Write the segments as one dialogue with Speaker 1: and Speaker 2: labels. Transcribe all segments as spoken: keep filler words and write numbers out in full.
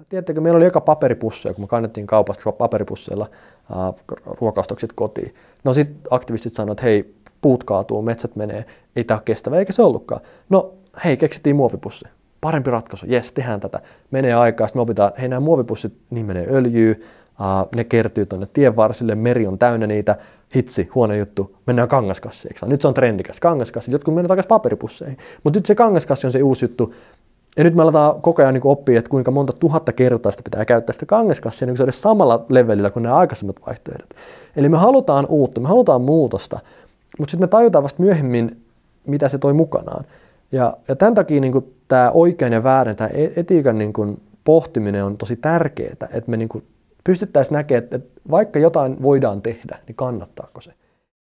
Speaker 1: tiedättekö, meillä oli eka paperipusseja, kun me kannettiin kaupasta paperipusseilla äh, ruokaostokset kotiin. No sitten aktivistit sanoivat, että hei, puut kaatuu, metsät menee, ei tämä ole kestävä, eikä se ollutkaan. No hei, keksittiin muovipussi. Parempi ratkaisu, jes, tehdään tätä. Menee aikaa, sitten me opitaan, hei nämä muovipussit, niin menee öljyä, uh, ne kertyy tuonne tien varsille, meri on täynnä niitä, hitsi, huono juttu, mennään kangaskassiksi. Nyt se on trendikäs, kangaskassi, jotkut mennään takaisin paperipusseihin. Mutta nyt se kangaskassi on se uusi juttu. Ja nyt me aletaan koko ajan niin oppia, että kuinka monta tuhatta kertaa sitä pitää käyttää sitä kangaskassia, niin se on edes samalla levelillä kuin nämä aikaisemmat vaihtoehdot. Eli me halutaan uutta, me halutaan muutosta, mutta sitten me tajutaan vasta myöhemmin, mitä se toi mukanaan. Ja, ja tämän takia niin kuin, tämä oikein ja väärin, tämä etiikan niin kuin, pohtiminen on tosi tärkeää, että me niin kuin, pystyttäisiin näkemään, että, että vaikka jotain voidaan tehdä, niin kannattaako se?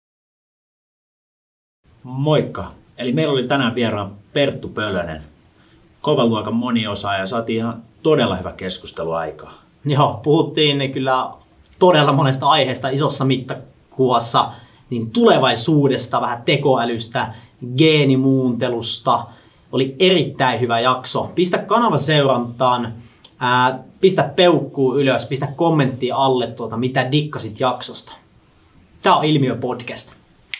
Speaker 2: Moikka! Eli meillä oli tänään vieraan Perttu Pölönen, kovan luokan moniosaaja, ja saatiin ihan todella hyvä keskustelu aikaa.
Speaker 3: Joo, puhuttiin kyllä todella monesta aiheesta isossa mittakuvassa, niin tulevaisuudesta, vähän tekoälystä, geenimuuntelusta. Oli erittäin hyvä jakso. Pistä kanava seurantaan, ää, pistä peukkuu ylös, pistä kommenttia alle, tuota, mitä dikkasit jaksosta. Tää on Ilmiö Podcast.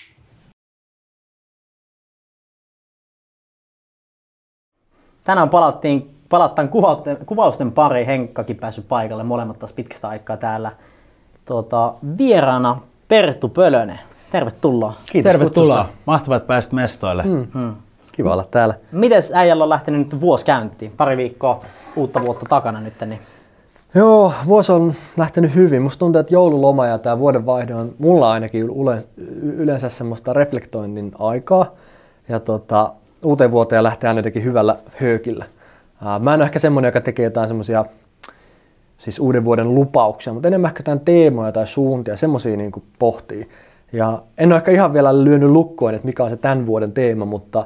Speaker 3: Tänään palattiin, palattaan kuvausten, kuvausten pariin. Henkkakin päässyt paikalle, molemmat taas pitkästä aikaa täällä. Tuota, vieraana Perttu Pölönen. Tervetuloa.
Speaker 4: Kiitos Tervetuloa. Kutsusta. Mahtavaa, että pääsit mestoille.
Speaker 1: Mm. Mm. Kiva olla täällä.
Speaker 3: Mites äijällä on lähtenyt nyt vuosi käyntiin? Pari viikkoa uutta vuotta takana nyt. Niin.
Speaker 1: Joo, vuosi on lähtenyt hyvin. Musta tuntuu, että joululoma ja tämä vuodenvaihde on mulla ainakin yleensä semmoista reflektoinnin aikaa. Ja tota, uuteen vuoteen lähtee aina jotenkin hyvällä höökillä. Mä en ole ehkä semmoinen, joka tekee jotain semmoisia siis uuden vuoden lupauksia, mutta enemmän ehkä jotain teemoja tai suuntia, semmoisia niin kuin pohtii. Ja en ole ehkä ihan vielä lyönyt lukkoon, että mikä on se tämän vuoden teema, mutta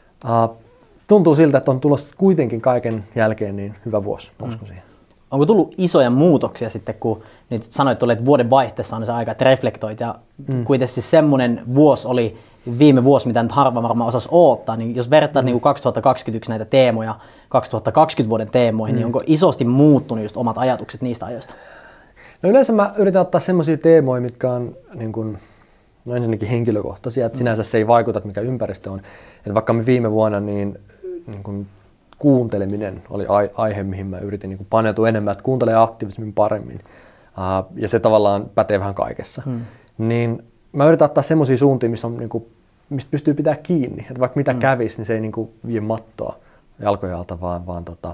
Speaker 1: uh, tuntuu siltä, että on tulossa kuitenkin kaiken jälkeen niin hyvä vuosi. Mm. Siihen.
Speaker 3: Onko tullut isoja muutoksia sitten, kun nyt sanoit, että vuoden vaihteessa on se aika, että reflektoit, ja mm. kuitenkin siis semmoinen vuosi oli viime vuosi, mitä nyt harva varmaan osasi odottaa, niin jos vertaat mm. niin kuin kaksituhattakaksikymmentäyksi näitä teemoja kaksituhattakaksikymmentä vuoden teemoihin, mm. niin onko isosti muuttunut just omat ajatukset niistä ajoista?
Speaker 1: No yleensä mä yritän ottaa semmoisia teemoja, mitkä on niin kuin, no ensinnäkin henkilökohtaisia, että sinänsä se ei vaikuta, mikä ympäristö on. Että vaikka me viime vuonna niin, niin kuin kuunteleminen oli aihe, mihin mä yritin niin kuin paneutua enemmän, että kuuntelee aktiivisemmin paremmin. Uh, ja se tavallaan pätee vähän kaikessa. Hmm. Niin mä yritän ottaa semmoisia suuntia, missä on, niin kuin, mistä pystyy pitämään kiinni. Että vaikka mitä hmm. kävisi, niin se ei niin kuin vie mattoa jalkojen alta, vaan, vaan tota,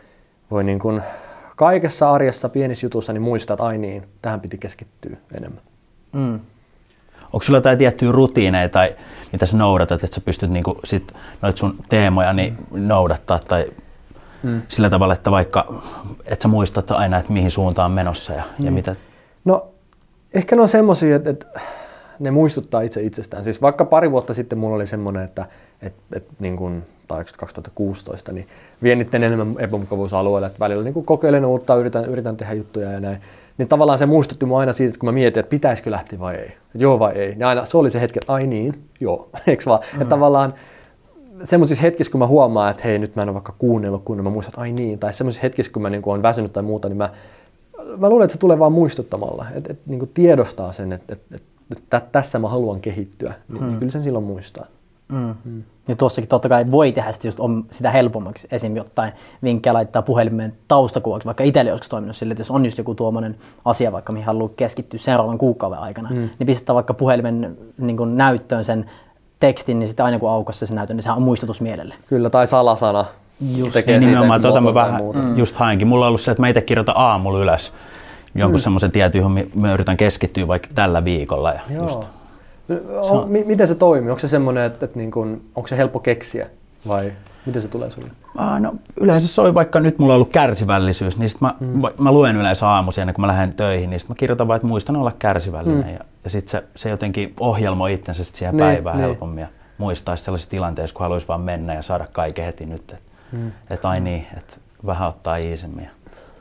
Speaker 1: voi niin kuin kaikessa arjessa, pienissä jutuissa niin muistaa, että ai niin, tähän piti keskittyä enemmän.
Speaker 3: Hmm.
Speaker 4: Onko sulla jotain tiettyjä rutiineja tai mitä sä noudatat, että sä pystyt niinku sit noit sun teemoja niin noudattaa tai mm. sillä tavalla, että vaikka et sä muistat aina, että mihin suuntaan on menossa ja, mm. ja mitä?
Speaker 1: No ehkä ne on semmosia, että, että ne muistuttaa itse itsestään. Siis vaikka pari vuotta sitten mulla oli semmoinen, että et, et, niin kun, tai kaksituhattakuusitoista, niin vien niiden enemmän epämukavuusalueelle, että välillä niin kokeilen uutta, yritän, yritän tehdä juttuja ja näin. Niin tavallaan se muistutti mua aina siitä, että kun mä mietin, että pitäisikö lähteä vai ei. Että joo vai ei. Niin aina se oli se hetki, että ai niin, joo, eikö vaan. Mm. Että tavallaan semmoisissa hetkissä, kun mä huomaan, että hei nyt mä en ole vaikka kuunnellut, kun mä muistan, että ai niin. Tai semmoisissa hetkissä, kun mä niin kuin olen väsynyt tai muuta, niin mä, mä luulen, että se tulee vaan muistuttamalla. Että et, niin kuin tiedostaa sen, että et, et, et, tässä mä haluan kehittyä. Niin, mm. niin kyllä sen silloin muistaa.
Speaker 3: Mm. Mm. Ja tuossakin totta kai voi tehdä sitä, just on sitä helpommaksi. Esim. Jotain vinkkejä laittaa puhelimeen taustakuvaksi, vaikka itselle joskus toiminut sille, että jos on just joku tuommoinen asia, vaikka mihin haluaa keskittyä seuraavan kuukauden aikana, mm. niin pistetään vaikka puhelimen niin kun näyttöön sen tekstin, niin sitten aina kun aukossa se näytön, niin sehän on muistutus mielelle.
Speaker 1: Kyllä, tai salasana.
Speaker 4: Just niin, nimenomaan, tuota mä vähän mm. just hainkin. Mulla on ollut se, että mä itse kirjoitan aamulla ylös jonkun mm. semmoisen tietyn, johon mä yritän keskittyä vaikka tällä viikolla. Ja just.
Speaker 1: On, m- miten se toimii? Onko se semmoinen, että, että niin kun, onko se helppo keksiä vai miten se tulee sulle?
Speaker 4: Ah, no, yleensä se on, vaikka nyt mulla on ollut kärsivällisyys, niin sit mä, mm. mä luen yleensä aamuisin ennen kuin mä lähden töihin, niin sit mä kirjoitan vaan, että muistan olla kärsivällinen mm. ja, ja sitten se, se jotenkin ohjelmoi itsensä sit siihen niin, päivään niin. helpommin ja muistaisi sellaisissa tilanteissa, kun haluaisi vaan mennä ja saada kaiken heti nyt. Että mm. et ai niin, että vähän ottaa iisemmin.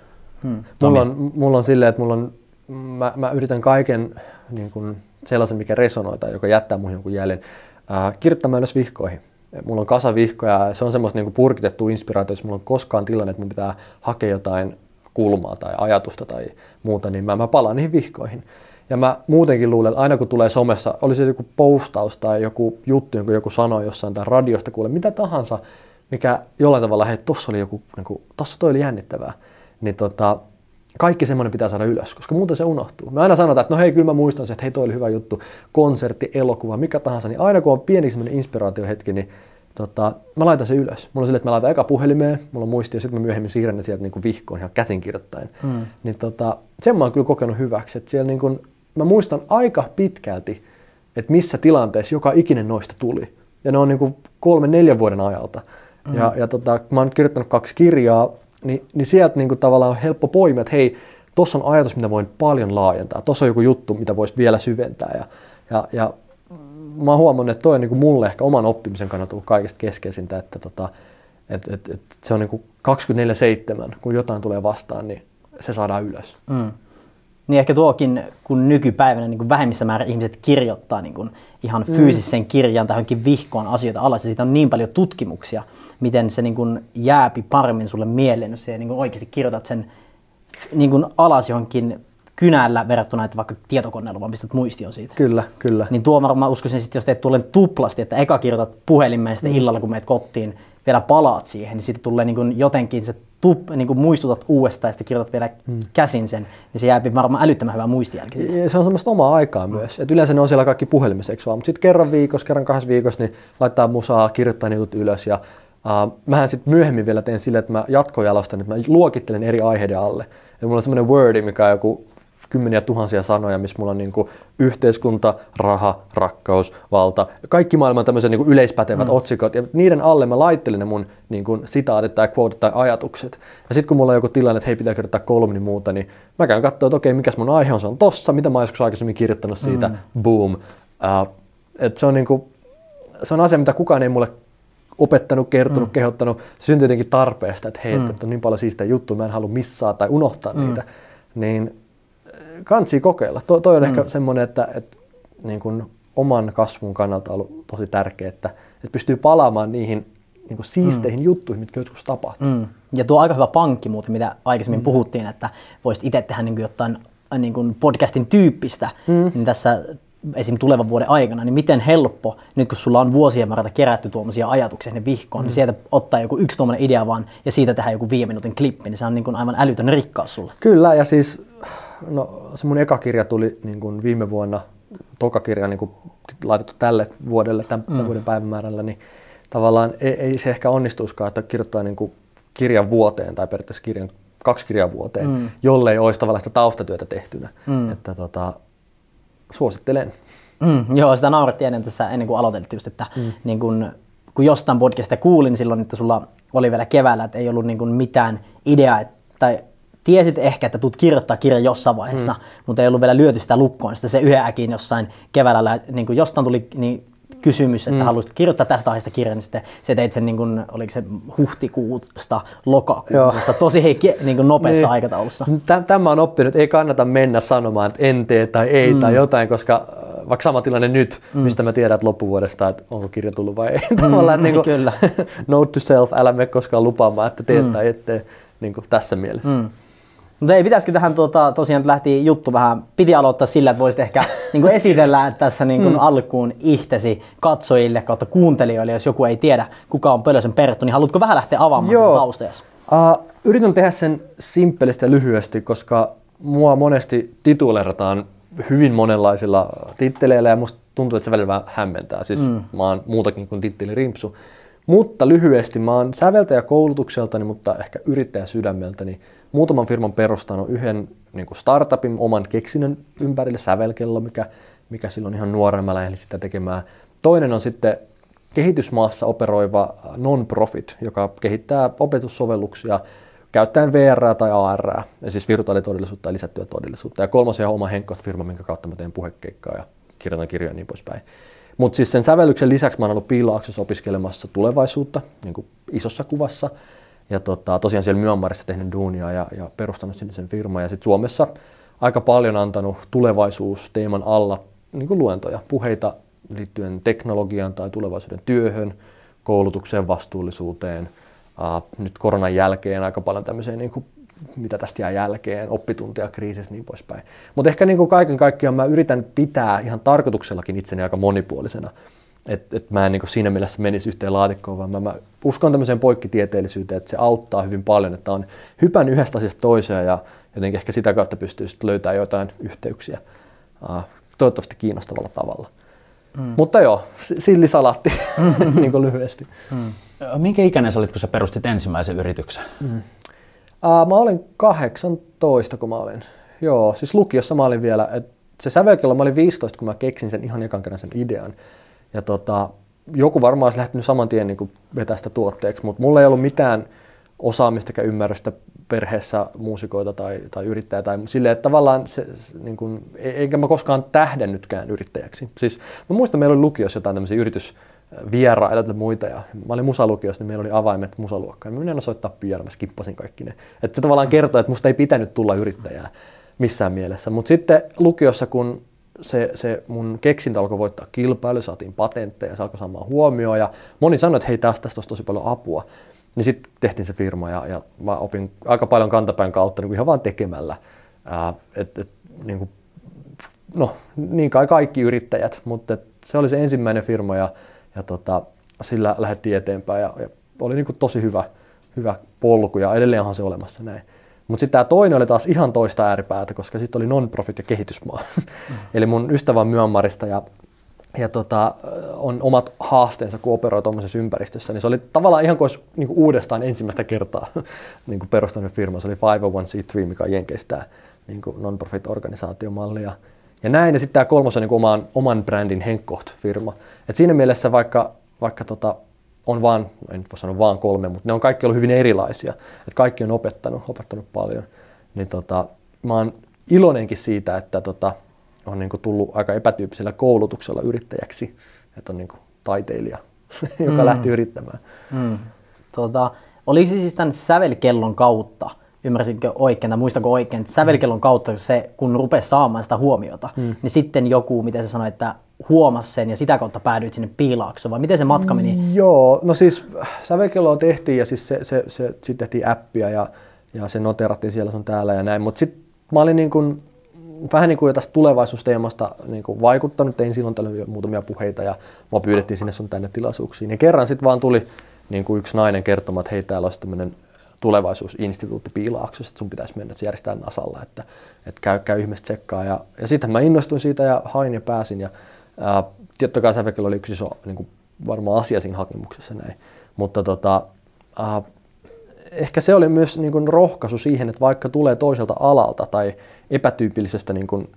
Speaker 1: Mm. Mulla, on, mulla on silleen, että mulla on, mä, mä yritän kaiken niin kun, sellaisen, mikä resonoi tai joka jättää muihin jonkun jäljen, äh, kirjoittamaan ylös vihkoihin. Mulla on kasa vihkoja ja se on semmoista niin kuin purkitettua inspiraatiota, jos mulla on koskaan tilanne, että mun pitää hakea jotain kulmaa tai ajatusta tai muuta, niin mä, mä palaan niihin vihkoihin. Ja mä muutenkin luulen, että aina kun tulee somessa, oli se joku postaus tai joku juttu, jonka joku sanoi jossain tai radiosta kuule, mitä tahansa, mikä jollain tavalla, hei, tossa oli joku, niin kuin, tossa toi oli jännittävää, niin tota, kaikki semmoinen pitää saada ylös, koska muuten se unohtuu. Me aina sanotaan, että no hei, kyllä mä muistan se, että hei, toi oli hyvä juttu, konsertti, elokuva, mikä tahansa, niin aina kun on pieni semmoinen inspiraatiohetki, niin tota, mä laitan sen ylös. Mulla on sille, että mä laitan eka puhelimeen, mulla on muisti ja sitten mä myöhemmin siirrän ne sieltä niin kuin vihkoon ihan käsinkirjoittain. Mm. Niin tota, sen mä oon kyllä kokenut hyväksi, että siellä niin kuin, mä muistan aika pitkälti, että missä tilanteessa joka ikinen noista tuli. Ja ne on niin kuin kolmen, neljän vuoden ajalta. Mm. Ja, ja tota, mä oon kirjoittanut kaksi kirjaa, niin, niin sieltä niin kuin tavallaan on helppo poimia, että hei, tossa on ajatus, mitä voin paljon laajentaa. Tossa on joku juttu, mitä voisi vielä syventää. Ja, ja, ja mä oon huomannut, että toi on niin kuin mulle ehkä oman oppimisen kannalta ollut kaikista keskeisintä, että tota, et, et, et se on niin kuin kaksikymmentäneljä seitsemän, kun jotain tulee vastaan, niin se saadaan ylös.
Speaker 3: Mm. Niin ehkä tuokin, kun nykypäivänä niin kuin vähemmissä määrin ihmiset kirjoittaa niin kuin ihan fyysisen kirjan tai johonkin vihkoon asioita alas, ja siitä on niin paljon tutkimuksia, miten se niin kuin jääpi paremmin sulle mieleen, jos sä niin kuin oikeasti kirjoitat sen niin kuin alas johonkin kynällä verrattuna, että vaikka tietokoneella vaan pistät muistion siitä.
Speaker 1: Kyllä, kyllä.
Speaker 3: Niin tuo varmaan uskoisin sitten, jos teet tuolle tuplasti, että eka kirjoitat puhelimeen ja sitten mm. illalla, kun meet kotiin, vielä palaat siihen, niin sitten tulee niin kuin jotenkin se tup, niin kuin muistutat uudestaan ja sitten kirjoitat vielä mm. käsin sen, niin se jääpi varmaan älyttömän hyvä muistijälki.
Speaker 1: Se on semmoista omaa aikaa mm. myös. Et yleensä ne on siellä kaikki puhelimessa, eikö vaan? Mutta sitten kerran viikossa, kerran kahdessa viikossa, niin laittaa musaa, kirjoittaa niitä ylös. Ja, uh, mähän sitten myöhemmin vielä teen silleen, että mä jatkojalostan, että mä luokittelen eri aiheiden alle. Et mulla on semmoinen Wordi, mikä on joku kymmeniä tuhansia sanoja, missä mulla on niin kuin yhteiskunta, raha, rakkaus, valta, kaikki maailman tämmöiset niin kuin yleispätevät mm. otsikot, ja niiden alle mä laittelen ne mun niin kuin sitaatit tai quotet tai ajatukset. Ja sitten kun mulla on joku tilanne, että hei, pitää kirjoittaa kolumni muuta, niin mä käyn katsoa, että okei, mikäs mun aihe on, se on tossa, mitä mä oon joskus aikaisemmin kirjoittanut siitä, mm. boom. Uh, et se, on niin kuin, se on asia, mitä kukaan ei mulle opettanut, kertonut, mm. kehottanut. Se syntyy jotenkin tarpeesta, että hei, mm. että on niin paljon siistejä juttuja, mä en halua missaa tai unohtaa mm. niitä. Niin kansi kokeilla. To, toi on mm. ehkä semmoinen, että, että niin kuin oman kasvun kannalta on ollut tosi tärkeää, että, että pystyy palaamaan niihin niin kuin siisteihin mm. juttuihin, mitkä joskus tapahtuu. Mm.
Speaker 3: Ja tuo on aika hyvä pankki muuten, mitä aikaisemmin mm. puhuttiin, että voisit itse tehdä niin kuin jotain niin kuin podcastin tyyppistä, mm. niin tässä esim. Tulevan vuoden aikana, niin miten helppo, nyt kun sulla on vuosien varrelta kerätty tuommoisia ajatuksia ne vihkoon, mm. niin sieltä ottaa joku yksi tuommoinen idea vaan ja siitä tehdään joku viiden minuutin klippi, niin se on niin kuin aivan älytön rikkaus sulle.
Speaker 1: Kyllä, ja siis no, se mun eka kirja tuli niin kuin viime vuonna, toka kirja niin kuin laitettu tälle vuodelle, tämän, tämän mm. vuoden päivämäärällä, niin tavallaan ei, ei se ehkä onnistuisikaan, että kirjoittaa niin kuin kirjan vuoteen tai periaatteessa kirjan, kaksi kirjan vuoteen, mm. jollei olisi tavallaan sitä taustatyötä tehtynä. Mm. Että tota, suosittelen.
Speaker 3: Mm, joo, sitä naurettiin ennen tässä, ennen kuin aloiteltiin just, että mm. niin kun, kun jostain podcastista kuulin silloin, että sulla oli vielä keväällä, että ei ollut niin kun mitään ideaa, tai tiesit ehkä, että tulet kirjoittaa kirjan jossain vaiheessa, mm. mutta ei ollut vielä lyöty sitä lukkoon. Sitten se yhden äkin jossain keväällä, niin kun jostain tuli niin kysymys, että mm. haluaisit kirjoittaa tästä aiheesta kirjan, niin sitten se teit sen, niin kun, oliko se huhtikuusta lokakuusta, tosi heikki, niin kun nopeassa niin. aikataulussa.
Speaker 1: Tämä on oppinut, ei kannata mennä sanomaan, että en tee tai ei mm. tai jotain, koska vaikka sama tilanne nyt, mm. mistä mä tiedän, että loppuvuodesta, että onko kirja tullut vai ei. Tavallaan, mm, että niin
Speaker 3: kyllä.
Speaker 1: Note to self, älä mene koskaan lupaamaan, että teet mm. tai et tee niin tässä mielessä. Mm.
Speaker 3: Mutta ei, pitäisikö tähän tuota, tosiaan lähti juttu vähän, piti aloittaa sillä, että voisit ehkä niin kuin esitellä tässä niin kuin mm. alkuun ihtesi katsojille kautta kuuntelijoille, jos joku ei tiedä, kuka on Pölösen Perttu, niin haluatko vähän lähteä avaamaan taustajasi?
Speaker 1: Uh, yritän tehdä sen simppelisti ja lyhyesti, koska mua monesti tituleerataan hyvin monenlaisilla titteleillä ja musta tuntuu, että se välillä vähän hämmentää. Siis mm. mä oon muutakin kuin tittelirimpsu. Mutta lyhyesti mä oon säveltäjä koulutukseltani, mutta ehkä yrittäjä sydämeltäni. Muutaman firman perustanut yhden niin kuin startupin oman keksinnön ympärille, sävelkello, mikä, mikä silloin ihan nuorena mä lähdin sitä tekemään. Toinen on sitten kehitysmaassa operoiva non-profit, joka kehittää opetussovelluksia käyttäen V R tai A R, ja siis virtuaalitodellisuutta ja lisättyä todellisuutta. Ja kolmas on ihan oma Henkot-firma, minkä kautta mä teen puhekeikkaa ja kirjoitan kirjoja ja niin poispäin. Mutta siis sen sävellyksen lisäksi mä oon ollut Piilaaksossa opiskelemassa tulevaisuutta niin kuin isossa kuvassa. Ja tota, tosiaan siellä Myanmarissa tehnyt duunia ja, ja perustanut sinne sen firman. Ja sitten Suomessa aika paljon antanut tulevaisuusteeman alla niin kuin luentoja, puheita liittyen teknologiaan tai tulevaisuuden työhön, koulutukseen, vastuullisuuteen. Uh, nyt koronan jälkeen aika paljon tämmöiseen niin kuin mitä tästä jää jälkeen, oppituntia kriisissä niin poispäin. Mutta ehkä niin kuin kaiken kaikkiaan mä yritän pitää ihan tarkoituksellakin itseni aika monipuolisena. Että et mä en niin kuin siinä mielessä menisi yhteen laatikkoon, vaan mä, mä uskon tämmöiseen poikkitieteellisyyteen, että se auttaa hyvin paljon, että on hypännyt yhdestä asiasta toiseen ja jotenkin ehkä sitä kautta pystyy sitten löytämään jotain yhteyksiä uh, toivottavasti kiinnostavalla tavalla. Mm. Mutta joo, sillisalaatti niin kuin lyhyesti.
Speaker 4: Mm. Minkä ikäinen sä olit, kun sä perustit ensimmäisen yrityksen?
Speaker 1: Mm. Uh, mä olin kahdeksantoista, kun mä olin. Joo, siis lukiossa mä olin vielä, että se sävelkello, mä olin viisitoista, kun mä keksin sen ihan ekan kerran sen idean. Ja tota, joku varmaan olisi lähtenyt saman tien niin kuin vetää sitä tuotteeksi, mutta mulla ei ollut mitään osaamista eikä ymmärrystä perheessä muusikoita tai, tai yrittäjä tai silleen, että tavallaan se, se niin kuin, eikä mä koskaan tähdennytkään yrittäjäksi. Siis mä muistan, meillä oli lukiossa jotain tämmöisiä yritysvieraita ja muita ja mä olin musalukiossa, niin meillä oli avaimet musaluokkaan. Mä menin soittaa pianoa, mä skippasin kaikki ne. Että se tavallaan kertoo, että musta ei pitänyt tulla yrittäjää missään mielessä. Mutta sitten lukiossa, kun Se, se mun keksintö alkoi voittaa kilpailu, saatiin patentteja, se alkoi saamaan huomioon ja moni sanoi, että hei tästä, tästä olisi tosi paljon apua. Niin sitten tehtiin se firma ja, ja mä opin aika paljon kantapään kautta niin ihan vaan tekemällä. Ää, et, et, niin kuin, no niin kai kaikki yrittäjät, mutta et, se oli se ensimmäinen firma ja, ja tota, sillä lähdettiin eteenpäin ja, ja oli niin kuin tosi hyvä, hyvä polku ja edelleen on se olemassa näin. Mutta sitten tämä toinen oli taas ihan toista ääripäätä, koska sitten oli non-profit ja kehitysmaa. Mm. Eli mun ystävä on Myanmarista ja, ja tota, on omat haasteensa, kun operoi tuommoisessa ympäristössä. Niin se oli tavallaan ihan kuin olisi niin kuin uudestaan ensimmäistä kertaa niin kuin perustanut firma. Se oli viisi nolla yksi c kolme, mikä on Jenkeistä niin kuin non-profit-organisaatiomalli. Ja, ja näin. Ja sitten tämä kolmas on niin kuin oman, oman brändin Henkoht-firma. Et siinä mielessä vaikka, vaikka tota, on vaan, en voi sanoa vaan kolme, mutta ne on kaikki ollut hyvin erilaisia. Et kaikki on opettanut, opettanut paljon. Niin tota, mä oon iloinenkin siitä, että tota, on niinku tullut aika epätyyppisellä koulutuksella yrittäjäksi. Että on niinku taiteilija, joka mm. lähti yrittämään.
Speaker 3: Mm. Tota, oliko se siis tämän sävelkellon kautta, ymmärsinkö oikein tai muistanko oikein, että sävelkellon kautta se, kun rupesi saamaan sitä huomiota, mm. niin sitten joku, miten se sanoi, että huomasi sen ja sitä kautta päädyit sinne Piilaaksoon, vai miten se matka meni?
Speaker 1: Joo, no siis sävelkelloa tehtiin ja siis se, se, se, sitten tehtiin appia ja, ja se noterattiin siellä sun täällä ja näin, mutta sitten mä olin niin kuin, vähän niin kuin jo tästä tulevaisuusteemasta niin kuin vaikuttanut, tein silloin tällöin muutamia puheita ja mua pyydettiin sinne sun tänne tilaisuuksiin ja kerran sitten vaan tuli niin kuin yksi nainen kertomaan, että hei täällä olisi tämmöinen tulevaisuusinstituutti Piilaaksossa, että sun pitäisi mennä, että se järjestää Nasalla, että, että käy, käy ihmiset tsekkaa ja, ja sitten mä innostuin siitä ja hain ja pääsin ja ää, totta kai sävelkello oli yksi iso niin kuin varmaan asia siinä hakemuksessa näin, mutta tota, ää, ehkä se oli myös niin kuin rohkaisu siihen, että vaikka tulee toiselta alalta tai epätyypillisestä niin kuin,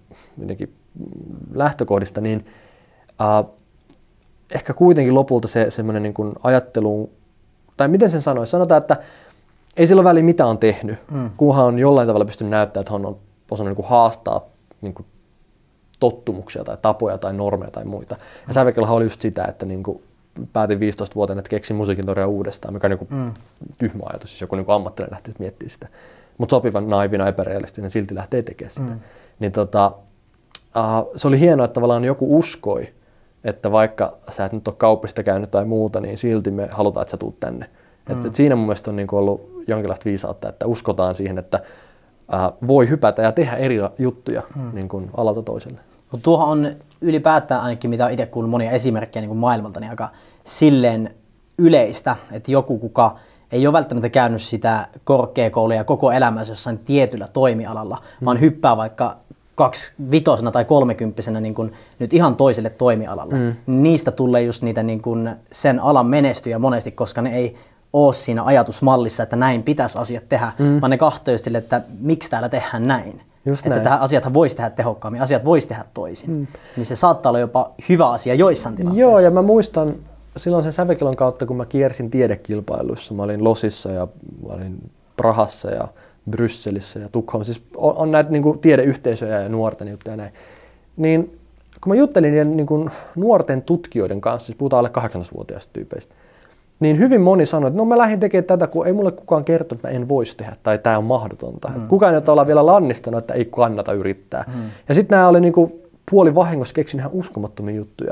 Speaker 1: lähtökohdista, niin ää, ehkä kuitenkin lopulta se semmoinen niin kuin ajattelu, tai miten sen sanoisi, sanotaan, että ei sillä ole väliä mitä on tehnyt, mm. kunhan on jollain tavalla pystynyt näyttämään, että on osannut niin kuin haastaa niin kuin tottumuksia tai tapoja tai normeja tai muita. Ja mm. sävelkellohan oli just sitä, että niin kuin päätin viisitoistavuotiaana, että keksin musiikin teoriaa uudestaan, mikä on niin mm. tyhmä ajatus, siis joku niin ammattilainen lähtee miettimään sitä. Mutta sopivan naivina epärealistinen silti lähtee tekemään sitä. Mm. Niin tota, uh, se oli hienoa, että tavallaan joku uskoi, että vaikka sä et nyt ole kaupasta käynyt tai muuta, niin silti me halutaan, että sä tuut tänne. Mm. Et, et siinä mun mielestä on niin kuin ollut jonkinlaista viisautta, että uskotaan siihen, että uh, voi hypätä ja tehdä eri juttuja mm. niin kuin alalta toiselle.
Speaker 3: No, tuohan on ylipäätään ainakin, mitä itse kuullut monia esimerkkejä niin kuin maailmalta, niin aika silleen yleistä, että joku, kuka ei ole välttämättä käynyt sitä korkeakouluja koko elämänsä jossain tietyllä toimialalla, mm. vaan hyppää vaikka kaksivitosena tai kolmekymppisenä niin kuin nyt ihan toiselle toimialalle. Mm. Niistä tulee just niitä niin kuin sen alan menestyjä monesti, koska ne ei ole siinä ajatusmallissa, että näin pitäisi asiat tehdä, mm. vaan ne kahtoo sille, että miksi täällä tehdään näin. Just että tähän asiathan voisi tehdä tehokkaammin, asiat voisi tehdä toisin. Mm. Niin se saattaa olla jopa hyvä asia joissain tilanteissa.
Speaker 1: Joo, ja mä muistan silloin sen sävelkellon kautta, kun mä kiersin tiedekilpailuissa. Mä olin Losissa ja mä olin Prahassa ja Brysselissä ja Tukholmassa. Siis on, on näitä niin kuin tiedeyhteisöjä ja nuorten juttuja ja näin. Niin kun mä juttelin niiden niin kuin nuorten tutkijoiden kanssa, siis puhutaan alle kahdeksantoistavuotiaista tyypeistä, niin hyvin moni sanoi, että no mä lähdin tekemään tätä, kun ei mulle kukaan kertonut, että mä en voisi tehdä tai tää on mahdotonta. Mm. Kukaan ei ole vielä lannistanut, että ei kannata yrittää. Mm. Ja sitten nämä oli niinku puoli vahingossa keksin ihan uskomattomia juttuja.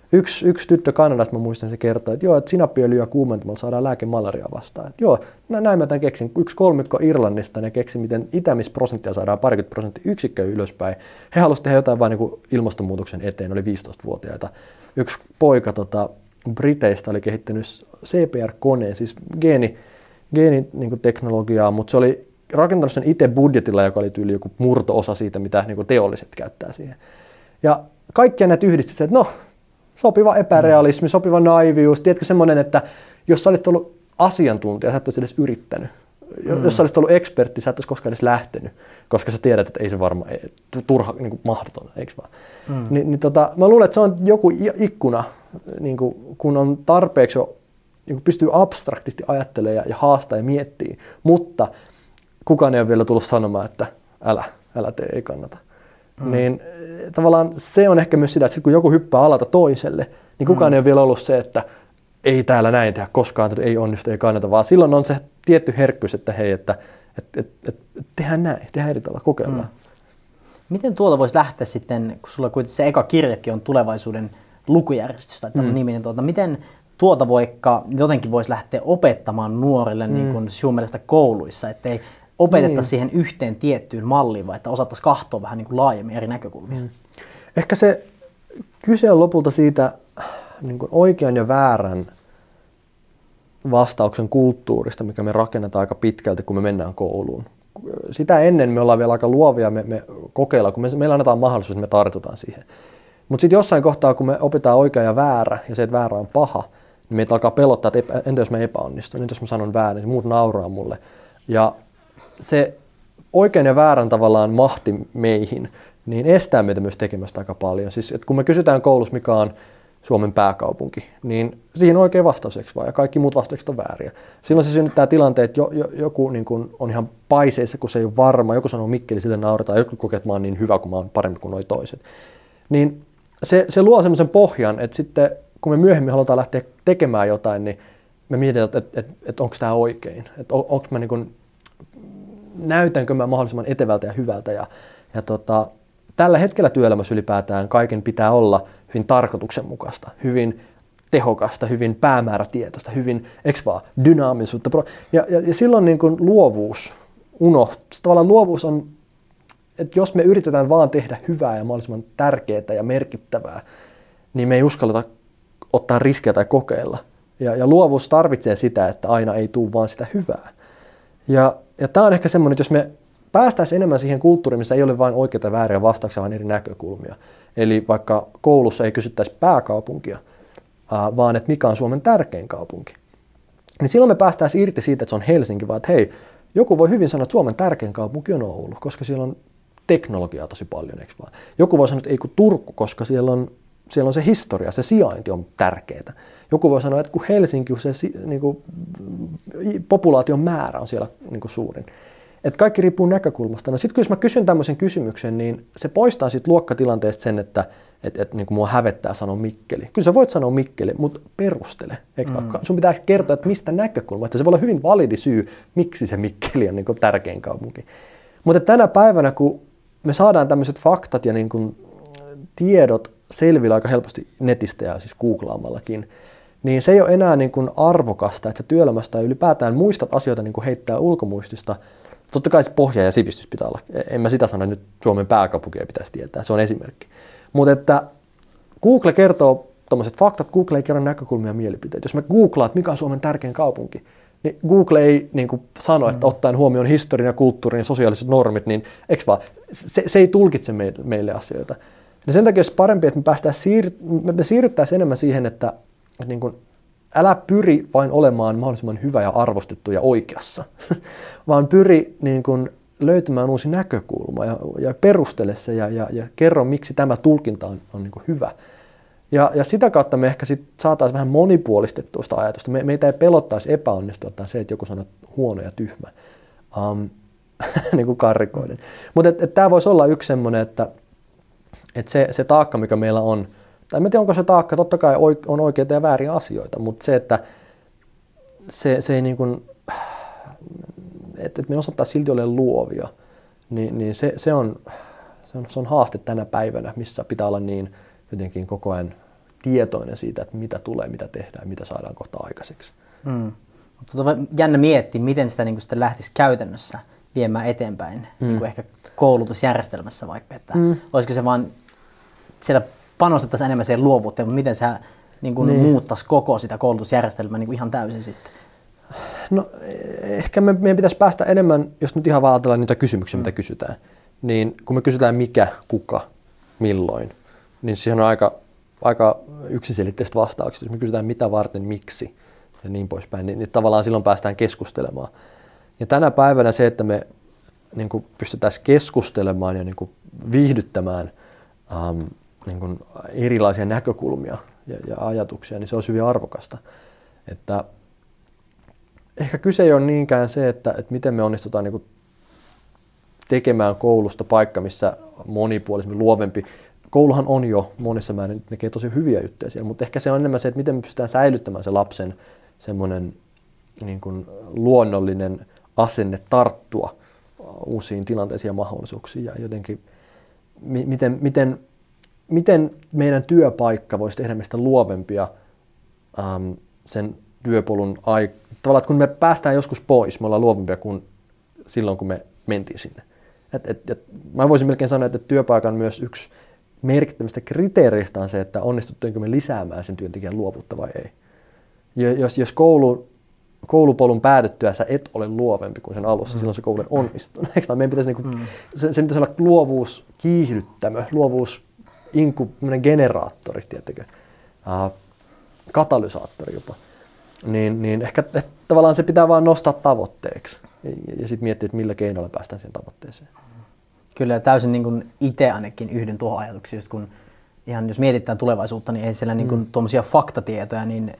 Speaker 1: Yksi, yksi tyttö Kanadasta, mä muistan, se kertoi, että joo, että sinappiöljyä kuumentamalla saadaan lääke malariaa vastaan. Että joo, näin mä tämän keksin. Yksi kolmikko Irlannista, ne keksi, miten itämisprosenttia saadaan parikymmentä prosenttia yksikköä ylöspäin. He halusivat tehdä jotain vain niin ilmastonmuutoksen eteen, oli viisitoistavuotiaita. Yksi poika tota, Briteistä oli kehittänyt C P R-koneen, siis geeni, geeniteknologiaa, mutta se oli rakentanut sen itse budjetilla, joka oli tyyli joku murto-osa siitä, mitä niin teolliset käyttää siihen. Ja kaikkia näitä yhdistettiin, että no, sopiva epärealismi, sopiva naivius, tiedätkö semmoinen, että jos sä olisit ollut asiantuntija, sä et olisi edes yrittänyt. Mm. Jos sä olisit ollut ekspertti, sä et olisi koskaan edes lähtenyt, koska sä tiedät, että ei se varmaan, ei, turha, niin kuin mahdoton, eikö vaan? Mm. Ni, niin tota, mä luulen, että se on joku ikkuna, niin kuin, kun on tarpeeksi jo, niin kuin pystyy abstraktisti ajattelemaan ja, ja haastaa ja miettiä, mutta kukaan ei ole vielä tullut sanomaan, että älä, älä tee, ei kannata. Mm. Niin tavallaan se on ehkä myös sitä, että sit kun joku hyppää alalta toiselle, niin kukaan mm. ei ole vielä ollut se, että ei täällä näin tehdä koskaan, ei onnistu, ei kannata, vaan silloin on se tietty herkkyys, että hei, että et, et, et, et tehdään näin, tehdään eri tavalla, kokeillaan. Mm.
Speaker 3: Miten tuolta voisi lähteä sitten, kun sulla kuitenkin se eka kirjakin on tulevaisuuden lukujärjestys tai tällainen mm. niminen, tuota, miten tuota vaikka jotenkin voisi lähteä opettamaan nuorille mm. niin kuin sinun mielestä kouluissa, ettei opetetta niin. siihen yhteen tiettyyn malliin, vai että osattaisiin katsoa vähän niin kuin laajemmin eri näkökulmia? Mm.
Speaker 1: Ehkä se kyse on lopulta siitä niin kuin oikean ja väärän vastauksen kulttuurista, mikä me rakennetaan aika pitkälti, kun me mennään kouluun. Sitä ennen me ollaan vielä aika luovia, me, me kokeillaan, kun me, meillä annetaan mahdollisuus, että me tartutaan siihen. Mutta sitten jossain kohtaa, kun me opitaan oikea ja väärä, ja se, että väärä on paha, niin meitä alkaa pelottaa, että epä, entä jos mä epäonnistun, entä jos mä sanon väärin, niin muut nauraa mulle. Ja se oikean ja väärän tavallaan mahti meihin, niin estää meitä myös tekemästä aika paljon. Siis, että kun me kysytään koulussa, mikä on Suomen pääkaupunki, niin siihen on oikein vastaus, eikö vaan? Ja kaikki muut vastaukset on vääriä. Silloin se synnyttää tilanteet, että jo, jo, joku niin kun on ihan paiseissa, kun se ei ole varma, joku sanoo Mikkeli, sille nauretaan, joku kokee, että mä oon niin hyvä, kun mä oon parempi kuin noi toiset. Niin se, se luo semmoisen pohjan, että sitten kun me myöhemmin halutaan lähteä tekemään jotain, niin me mietitään, että, että, että, että onko tämä oikein, että on, onko mä niin kun, näytänkö mä mahdollisimman etevältä ja hyvältä. Ja, ja tota, tällä hetkellä työelämässä ylipäätään kaiken pitää olla hyvin tarkoituksenmukaista, hyvin tehokasta, hyvin päämäärätietoista, hyvin eks vaan, dynaamisuutta. Ja, ja, ja silloin niin kuin luovuus unohtuu. Tavallaan luovuus on, että jos me yritetään vaan tehdä hyvää ja mahdollisimman tärkeää ja merkittävää, niin me ei uskalleta ottaa riskejä tai kokeilla. Ja, ja luovuus tarvitsee sitä, että aina ei tule vaan sitä hyvää. Ja, ja tämä on ehkä semmoinen, että jos me päästäisiin enemmän siihen kulttuuriin, missä ei ole vain oikeita ja vääriä vastauksia, vaan eri näkökulmia. Eli vaikka koulussa ei kysyttäisi pääkaupunkia, vaan että mikä on Suomen tärkein kaupunki. Niin silloin me päästäisiin irti siitä, että se on Helsinki, vaan että hei, joku voi hyvin sanoa, että Suomen tärkein kaupunki on Oulu, koska siellä on teknologiaa tosi paljon, eikö vaan? Joku voi sanoa, että ei kun Turku, koska siellä on, siellä on se historia, se sijainti on tärkeää. Joku voi sanoa, että kun Helsinki, se niin kuin, populaation määrä on siellä niin kuin suurin. Että kaikki riippuu näkökulmasta. No sitten kun jos mä kysyn tämmöisen kysymyksen, niin se poistaa siitä luokkatilanteesta sen, että et, et, niin kuin mua hävettää sanoa Mikkeli. Kyllä sä voit sanoa Mikkeli, mutta perustele. Eikö? Mm. Sun pitää kertoa, että mistä näkökulma. Että se voi olla hyvin validi syy, miksi se Mikkeli on niin kuin tärkein kaupunki. Mutta tänä päivänä, kun me saadaan tämmöiset faktat ja niin kuin tiedot selvillä aika helposti netistä ja siis googlaamallakin, niin se ei ole enää niin kuin arvokasta, että sä työelämästä ja ylipäätään muistat asioita niin kuin heittää ulkomuistista. Totta kai se pohja ja sivistys pitää olla. En mä sitä sano, että nyt Suomen pääkaupunkia pitäisi tietää. Se on esimerkki. Mutta että Google kertoo tommoset faktat, Google ei kerro näkökulmia ja mielipiteitä. Jos me googlaat, mikä on Suomen tärkein kaupunki, niin Google ei niin kuin sano, että ottaen huomioon historian ja kulttuurin ja sosiaaliset normit, niin eikö vaan, se, se ei tulkitse meille, meille asioita. Ja sen takia olisi parempi, että me, päästään siir- me siirryttäisiin enemmän siihen, että, että niin kuin, älä pyri vain olemaan mahdollisimman hyvä ja arvostettu ja oikeassa, vaan pyri niin kuin, löytämään uusi näkökulma ja, ja perustele se ja, ja, ja kerro, miksi tämä tulkinta on, on niin kuin hyvä. Ja, ja sitä kautta me ehkä sit saataisiin vähän monipuolistettua sitä ajatusta. Me, meitä ei pelottaisi epäonnistua tai se, että joku sanoo huono ja tyhmä, um, niin kuin karrikoiden. Mutta tämä voisi olla yksi semmoinen, että et se, se taakka, mikä meillä on, tai en tiedä, onko se taakka, totta kai on oikeita ja vääriä asioita, mutta se, että se, se ei niin kuin, että me osattaisiin silti olla luovia, niin, niin se, se, on, se, on, se on haaste tänä päivänä, missä pitää olla niin jotenkin koko ajan tietoinen siitä, että mitä tulee, mitä tehdään, mitä saadaan kohta aikaiseksi.
Speaker 3: Mm. Mutta on jännä miettiä, miten sitä niin kuin sitten lähtisi käytännössä viemään eteenpäin, mm. niin kuin ehkä koulutusjärjestelmässä vaikka, että mm. olisiko se vaan, siellä panostettaisiin enemmän siihen luovuuteen, mutta miten se niin kuin niin. muuttaisi koko sitä koulutusjärjestelmää niin kuin ihan täysin sitten?
Speaker 1: No ehkä me, meidän pitäisi päästä enemmän, jos nyt ihan vaan ajatellaan niitä kysymyksiä, mm. mitä kysytään, niin kun me kysytään mikä, kuka, milloin, niin siihen on aika, aika yksiselitteiset vastaukset. Jos me kysytään mitä varten, miksi ja niin poispäin, niin, niin tavallaan silloin päästään keskustelemaan. Ja tänä päivänä se, että me niin kuin pystyttäisiin keskustelemaan ja niin kuin viihdyttämään ähm, niin kuin erilaisia näkökulmia ja, ja ajatuksia, niin se olisi hyvin arvokasta. Että ehkä kyse ei ole niinkään se, että, että miten me onnistutaan niin kuin tekemään koulusta paikka, missä monipuolisemmin, luovempi. Kouluhan on jo monissa määrin, tekee tosi hyviä juttuja siellä, mutta ehkä se on enemmän se, että miten me pystytään säilyttämään se lapsen semmoinen niin kuin luonnollinen asenne tarttua uusiin tilanteisiin ja mahdollisuuksiin ja jotenkin mi- miten, miten, miten meidän työpaikka voisi tehdä meistä luovempia äm, sen työpolun aikana. Tavallaan, että kun me päästään joskus pois, me ollaan luovempia kuin silloin, kun me mentiin sinne. Et, et, et, mä voisin melkein sanoa, että työpaikan myös yksi merkittävistä kriteereistä on se, että onnistuttiinko me lisäämään sen työntekijän luovuutta vai ei. Ja jos, jos koulu, koulupolun päätettyä sä et ole luovempi kuin sen alussa, mm. silloin se koulu onnistuu. Meidän pitäisi niinku, mm. se, se pitäisi olla luovuus kiihdyttämö, luovuus inku, generaattori, tietenkin, uh, katalysaattori jopa. Niin, niin ehkä että tavallaan se pitää vaan nostaa tavoitteeksi ja, ja sitten miettiä, että millä keinoilla päästään siihen tavoitteeseen.
Speaker 3: Kyllä täysin niin kuin itse ainakin yhdyn tuohon ajatuksiin, just kun ihan jos mietitään tulevaisuutta, niin ei siellä niin kuin mm. tuommoisia faktatietoja, niin,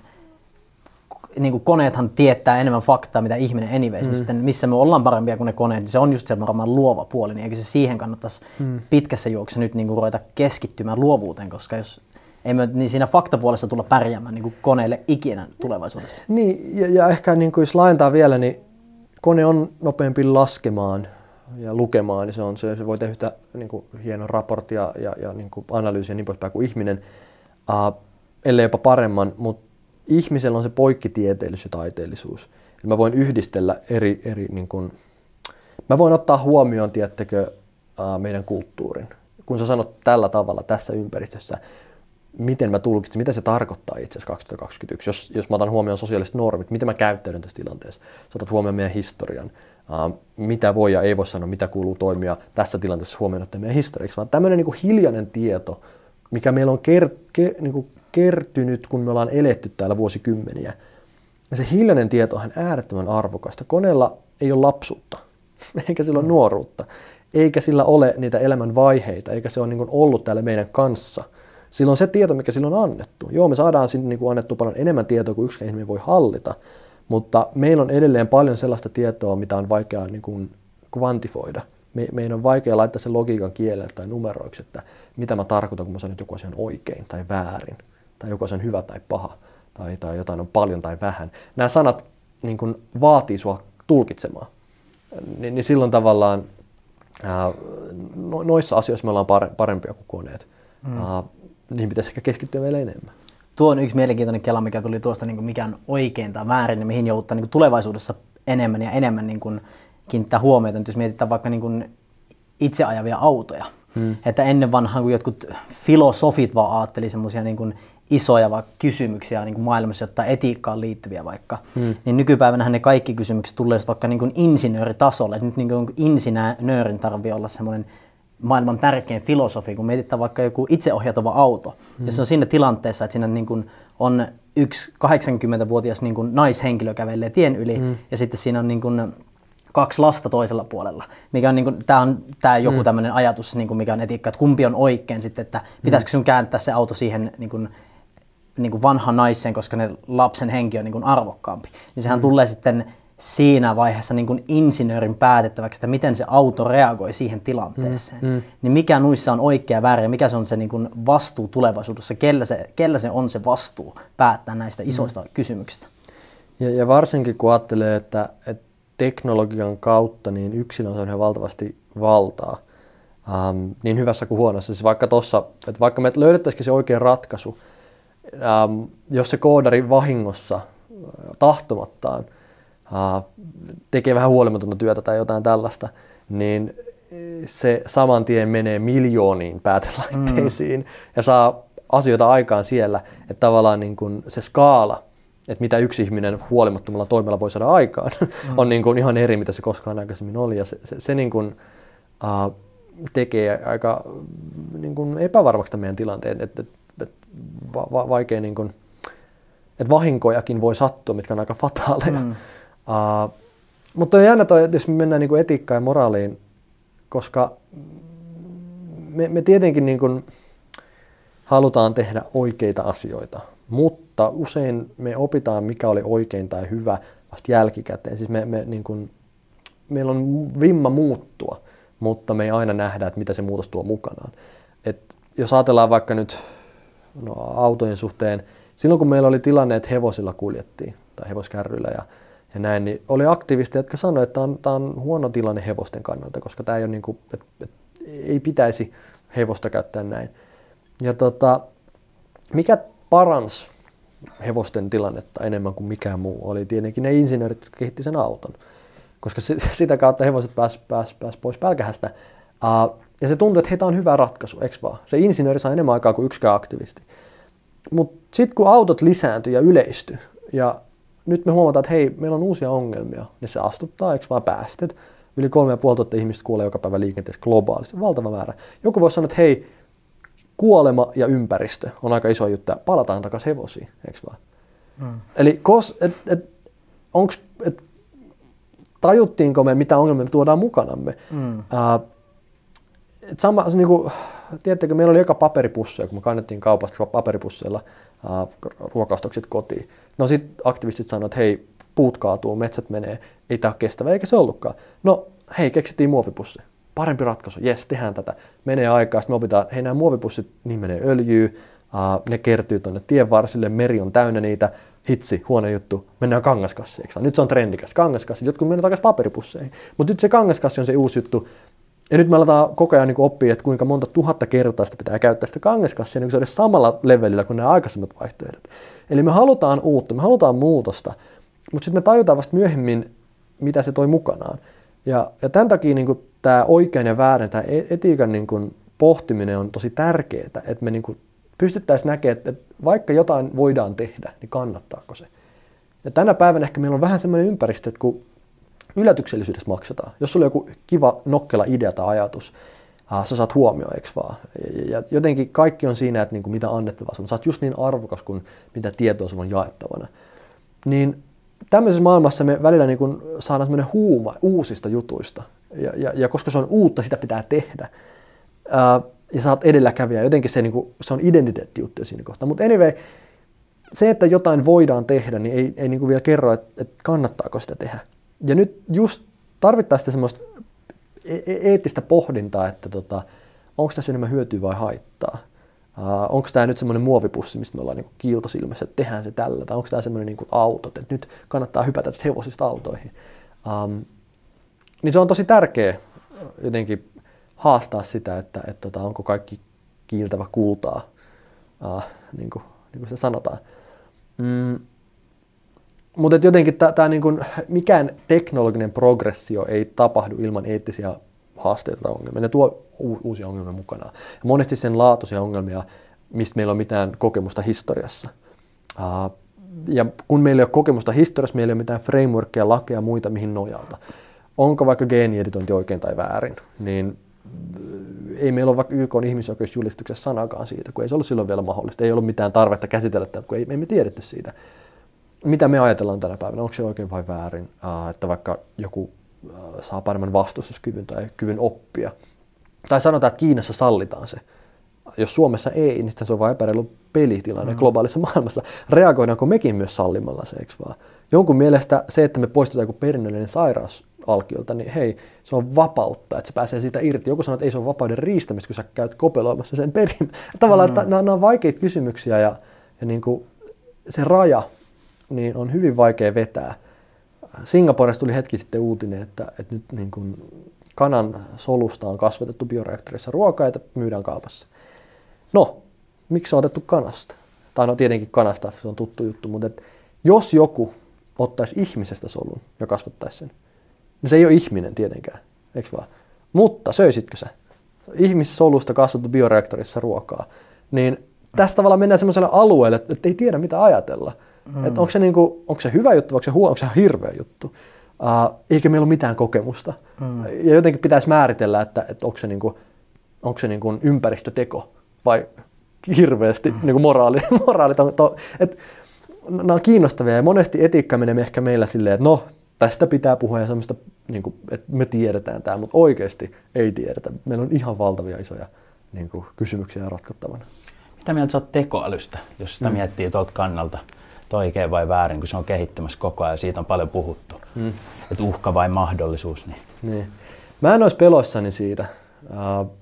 Speaker 3: niin kuin koneethan tietää enemmän faktaa, mitä ihminen anyways, mm. niin sitten missä me ollaan parempia kuin ne koneet, niin se on just se varmaan luova puoli, niin eikö se siihen kannattaisi mm. pitkässä juoksussa nyt niin kuin ruveta keskittymään luovuuteen, koska jos ei me niin siinä faktapuolessa tulla pärjäämään niin kuin koneille ikinä tulevaisuudessa.
Speaker 1: Niin, ja, ja ehkä niin kuin jos laajentaa vielä, niin kone on nopeampi laskemaan ja lukemaan, niin se, on, se, se voi tehdä niin kuin hienon raporttia ja, ja niin kuin analyysiä ja niin poispäin kuin ihminen, uh, ellei jopa paremman, mutta ihmisellä on se poikkitieteellisyys ja taiteellisuus. Ja mä voin yhdistellä eri, eri niin kuin, mä voin ottaa huomioon, tiedättekö, uh, meidän kulttuurin. Kun sä sanot tällä tavalla tässä ympäristössä, miten mä tulkitsen, mitä se tarkoittaa itse asiassa kaksituhattakaksikymmentäyksi, jos, jos mä otan huomioon sosiaaliset normit, miten mä käyttäydyn tässä tilanteessa, sä otat huomioon meidän historian, uh, mitä voi ja ei voi sanoa, mitä kuuluu toimia tässä tilanteessa huomioon ottaa meidän historiaksi, vaan tämmöinen niin kuin hiljainen tieto, mikä meillä on ker, ke, niin kuin kertynyt, kun me ollaan eletty täällä vuosikymmeniä. Ja se hiljainen tieto on äärettömän arvokasta. Koneella ei ole lapsuutta, eikä sillä ole nuoruutta, eikä sillä ole niitä elämän vaiheita, eikä se ole niin kuin ollut täällä meidän kanssa. Silloin se tieto, mikä silloin on annettu. Joo, me saadaan sinne niin kuin annettu paljon enemmän tietoa kuin yksikään ihminen voi hallita, mutta meillä on edelleen paljon sellaista tietoa, mitä on vaikea niin kuin kvantifoida. Me, meidän on vaikea laittaa sen logiikan kielelle tai numeroiksi, että mitä mä tarkoitan, kun mä sanon, että joku asia on oikein tai väärin, tai joku asia on hyvä tai paha, tai, tai jotain on paljon tai vähän. Nämä sanat niin kuin vaatii sua tulkitsemaan. Ni, niin silloin tavallaan ää, no, noissa asioissa me ollaan parempia kuin koneet. Mm. Ää, niihin pitäisi ehkä keskittyä vielä enemmän.
Speaker 3: Tuo on yksi mielenkiintoinen kela, mikä tuli tuosta, niin kuin mikä on oikein tai väärin, ja mihin joudutaan niin kuin tulevaisuudessa enemmän ja enemmän niin kuin kiinnittää huomiota. Nyt jos mietitään vaikka niin kuin itse ajavia autoja, hmm. että ennen vanhaan kun jotkut filosofit vaan ajatteli semmoisia niin kuin isoja vaikka kysymyksiä niin kuin maailmassa, jotta etiikkaan liittyviä vaikka, hmm. niin nykypäivänähän ne kaikki kysymykset tulee vaikka niin kuin insinööritasolle. Nyt niin kuin insinöörin tarvitsee olla semmoinen maailman tärkein filosofi, kun mietitään vaikka joku itseohjautuva auto, mm. ja se on siinä tilanteessa, että siinä niin kuin on yksi kahdeksankymmentävuotias niin kuin naishenkilö kävelee tien yli, mm. ja sitten siinä on niin kuin kaksi lasta toisella puolella. Mikä on, niin kuin, tämä on tämä joku mm. tämmöinen ajatus, niin kuin mikä on etiikka, että kumpi on oikein sitten, että pitäisikö sun kääntää se auto siihen niin kuin, niin kuin vanhaan naiseen, koska ne lapsen henki on niin kuin arvokkaampi. Niin sehän mm. tulee sitten siinä vaiheessa niin kuin insinöörin päätettäväksi, että miten se auto reagoi siihen tilanteeseen. Mm, mm. Niin mikä nuissa on oikea ja väärä ja mikä se on se niin kuin vastuu tulevaisuudessa, kellä se, kellä se on se vastuu päättää näistä isoista mm. kysymyksistä.
Speaker 1: Ja, ja varsinkin kun ajattelee, että, että teknologian kautta niin yksilö on valtavasti valtaa, ähm, niin hyvässä kuin huonossa. Siis vaikka, tossa, että vaikka me löydettäisikin se oikea ratkaisu, ähm, jos se koodari vahingossa tahtomattaan äh, tekee vähän huolimatonta työtä tai jotain tällaista, niin se saman tien menee miljooniin päätelaitteisiin mm. ja saa asioita aikaan siellä, että tavallaan niin kuin se skaala, että mitä yksi ihminen huolimattomalla toimella voi saada aikaan, mm. on niin kuin ihan eri, mitä se koskaan aikaisemmin oli. Ja se, se, se niin kuin, uh, tekee aika niin kuin epävarmaksi meidän tilanteen, että et, et, va, va, vaikea, niin kuin, että vahinkojakin voi sattua, mitkä on aika fataaleja. Mm. Uh, mutta on jännä toi, jos me mennään niin kuin etiikkaan ja moraaliin, koska me, me tietenkin niin kuin halutaan tehdä oikeita asioita, mutta usein me opitaan, mikä oli oikein tai hyvä vasta jälkikäteen. Siis me, me, niin kuin, meillä on vimma muuttua, mutta me ei aina nähdä, että mitä se muutos tuo mukanaan. Et jos ajatellaan vaikka nyt no, autojen suhteen, silloin kun meillä oli tilanne, että hevosilla kuljettiin tai hevoskärryillä ja, ja näin, niin oli aktivisteja, jotka sanoivat, että tämä on, on huono tilanne hevosten kannalta, koska tämä ei, ole niin kuin, et, et, ei pitäisi hevosta käyttää näin. Ja tota, mikä paransi hevosten tilannetta enemmän kuin mikään muu oli tietenkin ne insinöörit, jotka kehitti sen auton. Koska sitä kautta hevoset pääsivät pääs, pääs pois pälkähästä. Uh, ja se tuntui, että hei, tämä on hyvä ratkaisu, eikö vaan? Se insinööri sai enemmän aikaa kuin yksikään aktivisti. Mutta sitten kun autot lisääntyi ja yleistyi, ja nyt me huomataan, että hei, meillä on uusia ongelmia. Ne se astuttaa, eikö vaan päästöt. Yli kolme ja puoli tuhatta ihmistä kuolee joka päivä liikenteessä globaalisti. Valtava määrä. Joku voisi sanoa, että hei, kuolema ja ympäristö on aika iso juttu. Palataan takaisin hevosiin, eikö vaan? Mm. Eli kos, et, et, onks, et, tajuttiinko me, mitä ongelmia me tuodaan mukanamme? Mm. Uh, et sama, se, niinku, tiedättekö, meillä oli eka paperipusseja, kun me kannettiin kaupasta paperipusseilla uh, ruokaostokset kotiin. No sit aktivistit sanoivat, että hei, puut kaatuu, metsät menee, ei tää ole kestävä, eikä se ollutkaan. No hei, keksittiin muovipussi. Parempi ratkaisu, jes, tehdään tätä. Menee aikaa, sitten me opitaan, hei, nämä muovipussit, niin menee öljyä, uh, ne kertyy tuonne tien varsille, meri on täynnä niitä, hitsi, huono juttu, mennään kangaskassiin. Nyt se on trendikäs, kangaskassi, jotkut mennään takaisin paperipusseihin. Mutta nyt se kangaskassi on se uusi juttu. Ja nyt me aletaan koko ajan niin oppia, että kuinka monta tuhatta kertaa sitä pitää käyttää sitä kangaskassia, niin se on edes samalla levelillä kuin nämä aikaisemmat vaihtoehdot. Eli me halutaan uutta, me halutaan muutosta, mutta sitten me tajutaan vasta myöhemmin, mitä se toi mukanaan. Ja, ja tämän takia niin kuin tämä oikein ja väärin, tämä etiikan niin kuin pohtiminen on tosi tärkeää, että me niin kuin pystyttäisiin näkemään, että vaikka jotain voidaan tehdä, niin kannattaako se. Ja tänä päivänä ehkä meillä on vähän semmoinen ympäristö, että kun yllätyksellisyydessä maksetaan. Jos sulla on joku kiva nokkela idea tai ajatus, äh, sä saat huomioon, eikö vaan? Ja jotenkin kaikki on siinä, että niin kuin mitä annettavaa sun. Sä oot just niin arvokas kuin mitä tietoa sulla on jaettavana. Niin tämmöisessä maailmassa me välillä niin kuin saadaan semmoinen huuma uusista jutuista. Ja, ja, ja koska se on uutta, sitä pitää tehdä. Äh, ja sä oot edelläkävijä. Jotenkin se, niin kuin, se on identiteettijuttu siinä kohtaa. Mutta anyway, se, että jotain voidaan tehdä, niin ei, ei niin kuin vielä kerro, että, että kannattaako sitä tehdä. Ja nyt just tarvittaisiin semmoista eettistä pohdintaa, että tota, onko tässä enemmän hyötyä vai haittaa. Uh, onko tämä nyt semmoinen muovipussi, mistä me ollaan niin kuin kiiltosilmässä, että tehdään se tällä, tai onko tämä semmoinen niin kuin autot, että nyt kannattaa hypätä tästä hevosista autoihin. Um, niin se on tosi tärkeä jotenkin haastaa sitä, että, että, että onko kaikki kiiltävä kultaa, uh, niin, kuin, niin kuin se sanotaan. Mm. Mutta jotenkin tää, tää niin kun, mikään teknologinen progressio ei tapahdu ilman eettisiä haasteita tai ongelmia. Ne tuo u- uusia ongelmia mukanaan. Ja monesti sen laatuisia ongelmia, mistä meillä on mitään kokemusta historiassa. Uh, ja kun meillä ei ole kokemusta historiassa, meillä ei ole mitään frameworkia, lakeja ja muita, mihin nojata. Onko vaikka geenieditointi oikein tai väärin, niin ei meillä ole vaikka Y K:n ihmisoikeusjulistuksessa sanakaan siitä, kun ei se ollut silloin vielä mahdollista. Ei ollut mitään tarvetta käsitellä tätä, kun ei, me emme tiedetty siitä. Mitä me ajatellaan tänä päivänä, onko se oikein vai väärin, että vaikka joku saa paremman vastustuskyvyn tai kyvyn oppia. Tai sanotaan, että Kiinassa sallitaan se. Jos Suomessa ei, niin sitten se on vain epäreilu pelitilanne mm. globaalissa maailmassa. Reagoidaanko mekin myös sallimalla se, eikö vaan? Jonkun mielestä se, että me poistetaan joku perinnöllinen sairaus alkiolta, niin hei, se on vapautta, että se pääsee siitä irti. Joku sanoo, että ei se ole vapauden riistämistä, kun sä käyt kopeloimassa sen perin. Tavallaan, mm. että nämä on vaikeita kysymyksiä ja, ja niin kuin se raja, niin on hyvin vaikea vetää. Singaporesta tuli hetki sitten uutinen, että, että nyt niin kuin kanan solusta on kasvatettu bioreaktorissa ruokaa, jota myydään kaupassa. No, miksi on otettu kanasta? tai no tietenkin kanasta, se on tuttu juttu, mutta et jos joku ottaisi ihmisestä solun ja kasvattaisi sen, niin se ei ole ihminen tietenkään, eikö vaan? Mutta söisitkö sä ihmissolusta kasvattu bioreaktorissa ruokaa, niin tästä tavallaan mennään semmoiselle alueelle, että ei tiedä mitä ajatella. Mm. Että onko se, niinku, onko se hyvä juttu vai onko se, huo, onko se hirveä juttu. Uh, eikä meillä ole mitään kokemusta. Mm. Ja jotenkin pitäisi määritellä, että, että onko se, niinku, onko se niinku ympäristöteko vai hirveästi mm. niinku moraali. moraali to, to, et, nämä on kiinnostavia ja monesti etiikka menee ehkä meillä silleen, että no tästä pitää puhua ja semmoista, niinku, että me tiedetään tämä, mutta oikeasti ei tiedetä. Meillä on ihan valtavia isoja niinku, kysymyksiä ratkottavana.
Speaker 4: Mitä mieltä sä oot tekoälystä, jos sitä mm. miettii tuolta kannalta, että oikein vai väärin, kun se on kehittymässä koko ajan, siitä on paljon puhuttu, mm. että uhka vai mahdollisuus. Niin.
Speaker 1: Niin. Mä en olisi peloissani siitä. Uh,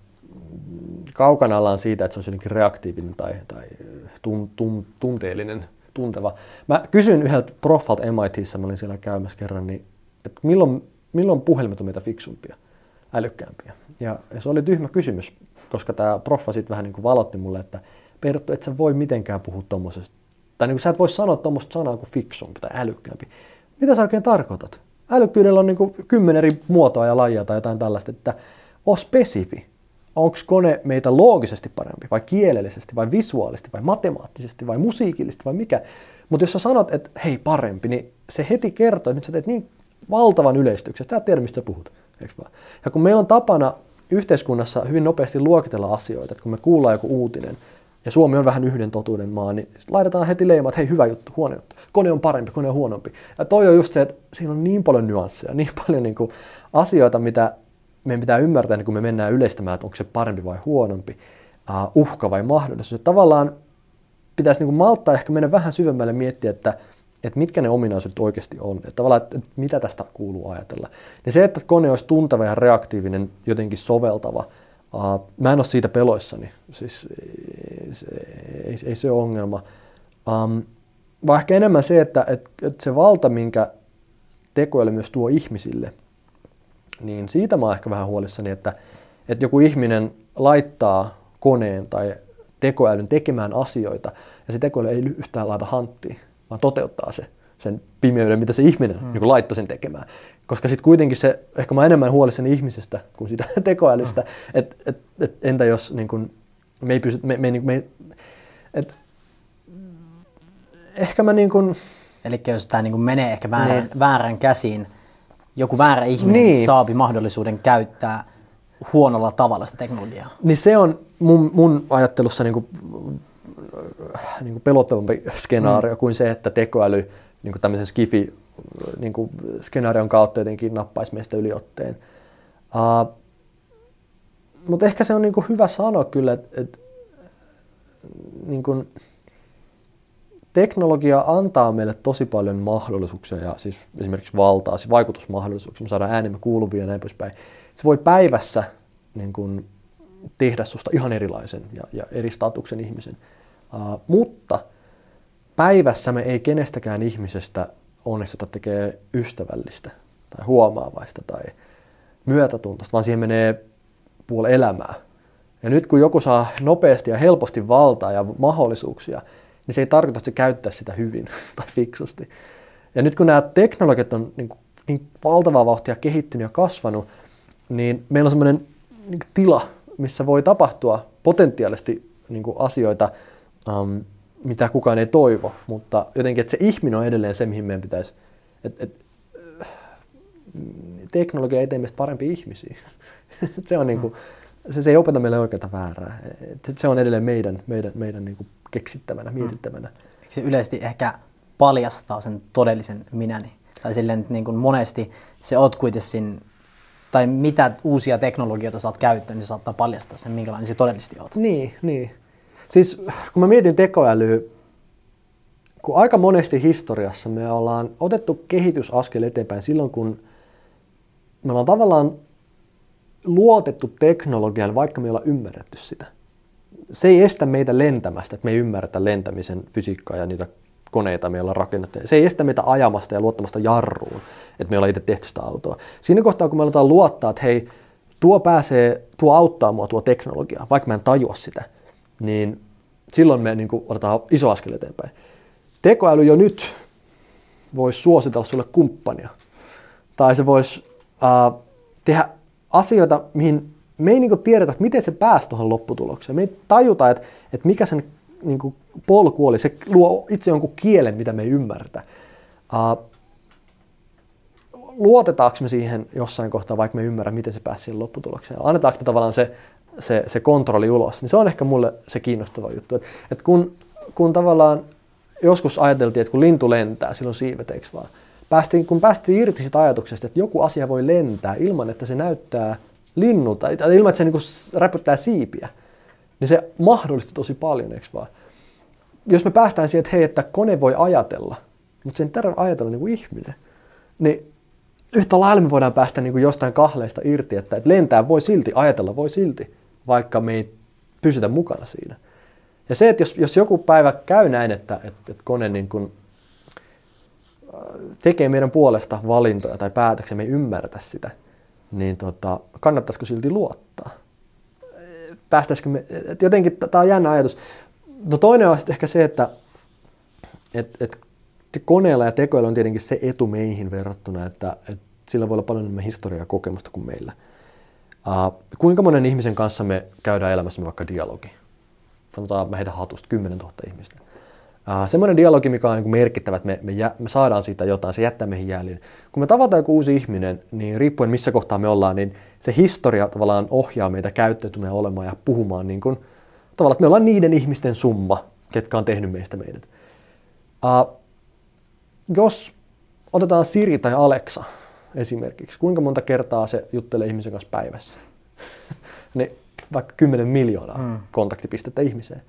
Speaker 1: kaukana ollaan siitä, että se olisi jotenkin reaktiivinen tai, tai tun, tun, tunteellinen, tunteva. Mä kysyin yhdeltä proffalta M I T:ssä, mä olin siellä käymässä kerran, niin, että milloin, milloin puhelimet on meitä fiksumpia, älykkäämpiä. Ja, ja se oli tyhmä kysymys, koska tämä proffa sitten vähän niin kuin valotti mulle, että Perttu, et sä voi mitenkään puhua tommosesta. Tai niin kuin sä et voi sanoa tommoista sanaa kuin fiksumpi tai älykkäämpi. Mitä sä oikein tarkoitat? Älykkyydellä on niin kuin kymmenen eri muotoa ja lajia tai jotain tällaista, että on spesifi. Onko kone meitä loogisesti parempi vai kielellisesti vai visuaalisesti vai matemaattisesti vai musiikillisesti vai mikä? Mutta jos sä sanot, että hei parempi, niin se heti kertoo, että nyt sä teet niin valtavan yleistyksen, että sä et tiedä mistä sä puhut. Ja kun meillä on tapana yhteiskunnassa hyvin nopeasti luokitella asioita, että kun me kuullaan joku uutinen, ja Suomi on vähän yhden totuuden maa, niin laitetaan heti leima, että hei hyvä juttu, huono juttu, kone on parempi, kone on huonompi. Ja toi on just se, että siinä on niin paljon nyansseja, niin paljon niin kuin asioita, mitä meidän pitää ymmärtää, niin kun me mennään yleistämään, että onko se parempi vai huonompi, uh, uhka vai mahdollisuus. Ja tavallaan pitäisi niin kuin malttaa ehkä mennä vähän syvemmälle miettiä, että että mitkä ne ominaisuudet oikeasti on, että tavallaan, että mitä tästä kuuluu ajatella. Niin se, että kone olisi tunteva ja reaktiivinen, jotenkin soveltava, uh, mä en ole siitä peloissani, siis ei, ei, ei se ole ongelma. Um, vaan ehkä enemmän se, että, että, että se valta, minkä tekoäly myös tuo ihmisille, niin siitä mä oon ehkä vähän huolissani, että, että joku ihminen laittaa koneen tai tekoälyn tekemään asioita, ja se tekoäly ei yhtään laita hanttiin, vaan toteuttaa se, sen pimeyden, mitä se ihminen hmm. niin laittoi sen tekemään. Koska sitten kuitenkin se, ehkä mä oon enemmän huolissani ihmisestä kuin sitä tekoälystä, hmm. että et, et, entä jos niin kun, me ei pysty, me, me, me, et, ehkä mä niin kun...
Speaker 3: Eli jos tämä niin menee ehkä väärän, niin. väärän käsiin, joku väärä ihminen niin. saapi mahdollisuuden käyttää huonolla tavalla sitä teknologiaa.
Speaker 1: Niin se on mun, mun ajattelussa niin kuin, niin kuin pelottavampi skenaario mm. kuin se, että tekoäly niin kuin tämmöisen skifi niin kuin skenaarion kautta jotenkin nappaisi meistä yliotteen. Uh, mutta ehkä se on niin kuin hyvä sanoa kyllä, että, että niin kuin, teknologia antaa meille tosi paljon mahdollisuuksia ja siis esimerkiksi valtaa, siis vaikutusmahdollisuuksia. Me saadaan äänemme kuuluvia ja näin poispäin. Se voi päivässä niin kun, tehdä susta ihan erilaisen ja, ja eri statuksen ihmisen. Uh, mutta päivässä me ei kenestäkään ihmisestä onnistuta tekemään ystävällistä tai huomaavaista tai myötätuntoista, vaan siihen menee puoli elämää. Ja nyt kun joku saa nopeasti ja helposti valtaa ja mahdollisuuksia, niin se ei tarkoita, että se käyttää sitä hyvin tai fiksusti. Ja nyt kun nämä teknologiat on niin, niin valtavaa vauhtia kehittynyt ja kasvanut, niin meillä on sellainen niin tila, missä voi tapahtua potentiaalisesti niin asioita, um, mitä kukaan ei toivo, mutta jotenkin, että se ihminen on edelleen se, mihin meidän pitäisi, että et, teknologia ei tee meistä parempia ihmisiä. se, on niin kuin, se, se ei opeta meille oikeata väärää. Et se on edelleen meidän, meidän, meidän niin kuin keksittävänä, mietittävänä.
Speaker 3: Eikö se yleisesti ehkä paljastaa sen todellisen minäni? Tai silleen, että niin kuin monesti se oot kuitenkin, tai mitä uusia teknologioita saat käyttöön, niin se saattaa paljastaa sen, minkälainen se todellisesti oot.
Speaker 1: Niin, niin. Siis kun mä mietin tekoälyä, kun aika monesti historiassa me ollaan otettu kehitysaskel eteenpäin silloin, kun me ollaan tavallaan luotettu teknologiaan, vaikka me ei olla ymmärretty sitä. Se ei estä meitä lentämästä, että me ei ymmärretä lentämisen fysiikkaa ja niitä koneita me ollaan rakennettu. Se ei estä meitä ajamasta ja luottamasta jarruun, että me ollaan itse tehty sitä autoa. Siinä kohtaa, kun me aletaan luottaa, että hei, tuo pääsee, tuo auttaa mua tuo teknologia, vaikka mä en tajua sitä, niin silloin me niin kuin otetaan iso askel eteenpäin. Tekoäly jo nyt voisi suositella sulle kumppania. Tai se voisi uh, tehdä asioita, mihin me ei niin kuin tiedetä, että miten se pääsi tuohon lopputulokseen. Me ei tajuta, että, että mikä sen niin kuin polku oli. Se luo itse jonkun kielen, mitä me ei ymmärretä. Uh, luotetaanko me siihen jossain kohtaa, vaikka me ei ymmärrä, miten se pääsi siihen lopputulokseen? Annetaanko me tavallaan se, se, se kontrolli ulos? Niin se on ehkä mulle se kiinnostava juttu. Et, et kun, kun tavallaan joskus ajateltiin, että kun lintu lentää, silloin siivet, eikö vaan? Päästiin, kun päästiin irti siitä ajatuksesta, että joku asia voi lentää ilman, että se näyttää linnulta, tai ilman, että se niin räpyttää siipiä, niin se mahdollisti tosi paljon, eikö vaan? Jos me päästään siihen, että hei, että kone voi ajatella, mutta sen tarvitse ajatella niin kuin ihminen, niin yhtä lailla me voidaan päästä niin kuin jostain kahleista irti, että, että lentää voi silti, ajatella voi silti, vaikka me ei pysytä mukana siinä. Ja se, että jos, jos joku päivä käy näin, että, että, että kone niin kuin tekee meidän puolesta valintoja tai päätöksiä, me ei ymmärretä sitä, niin tota, kannattaisiko silti luottaa? Päästäisikö me, et jotenkin tämä on jännä ajatus. No toinen on ehkä se, että et, et koneella ja tekoilla on tietenkin se etu meihin verrattuna, että, että sillä voi olla paljon enemmän historiaa ja kokemusta kuin meillä. Uh, kuinka monen ihmisen kanssa me käydään elämässämme vaikka dialogi? Sanotaan, mä heitän hatusta kymmenen tuhatta ihmistä. Uh, semmoinen dialogi, mikä on niin kuin merkittävä, että me, me, jä, me saadaan siitä jotain, se jättää meihin jäljen. Kun me tavataan joku uusi ihminen, niin riippuen missä kohtaa me ollaan, niin se historia tavallaan ohjaa meitä käyttäytymään olemaan ja puhumaan niin kuin, tavallaan, että me ollaan niiden ihmisten summa, ketkä on tehnyt meistä meidät. Uh, jos otetaan Siri tai Alexa esimerkiksi, kuinka monta kertaa se juttelee ihmisen kanssa päivässä? niin vaikka kymmenen miljoonaa mm. kontaktipistettä ihmiseen.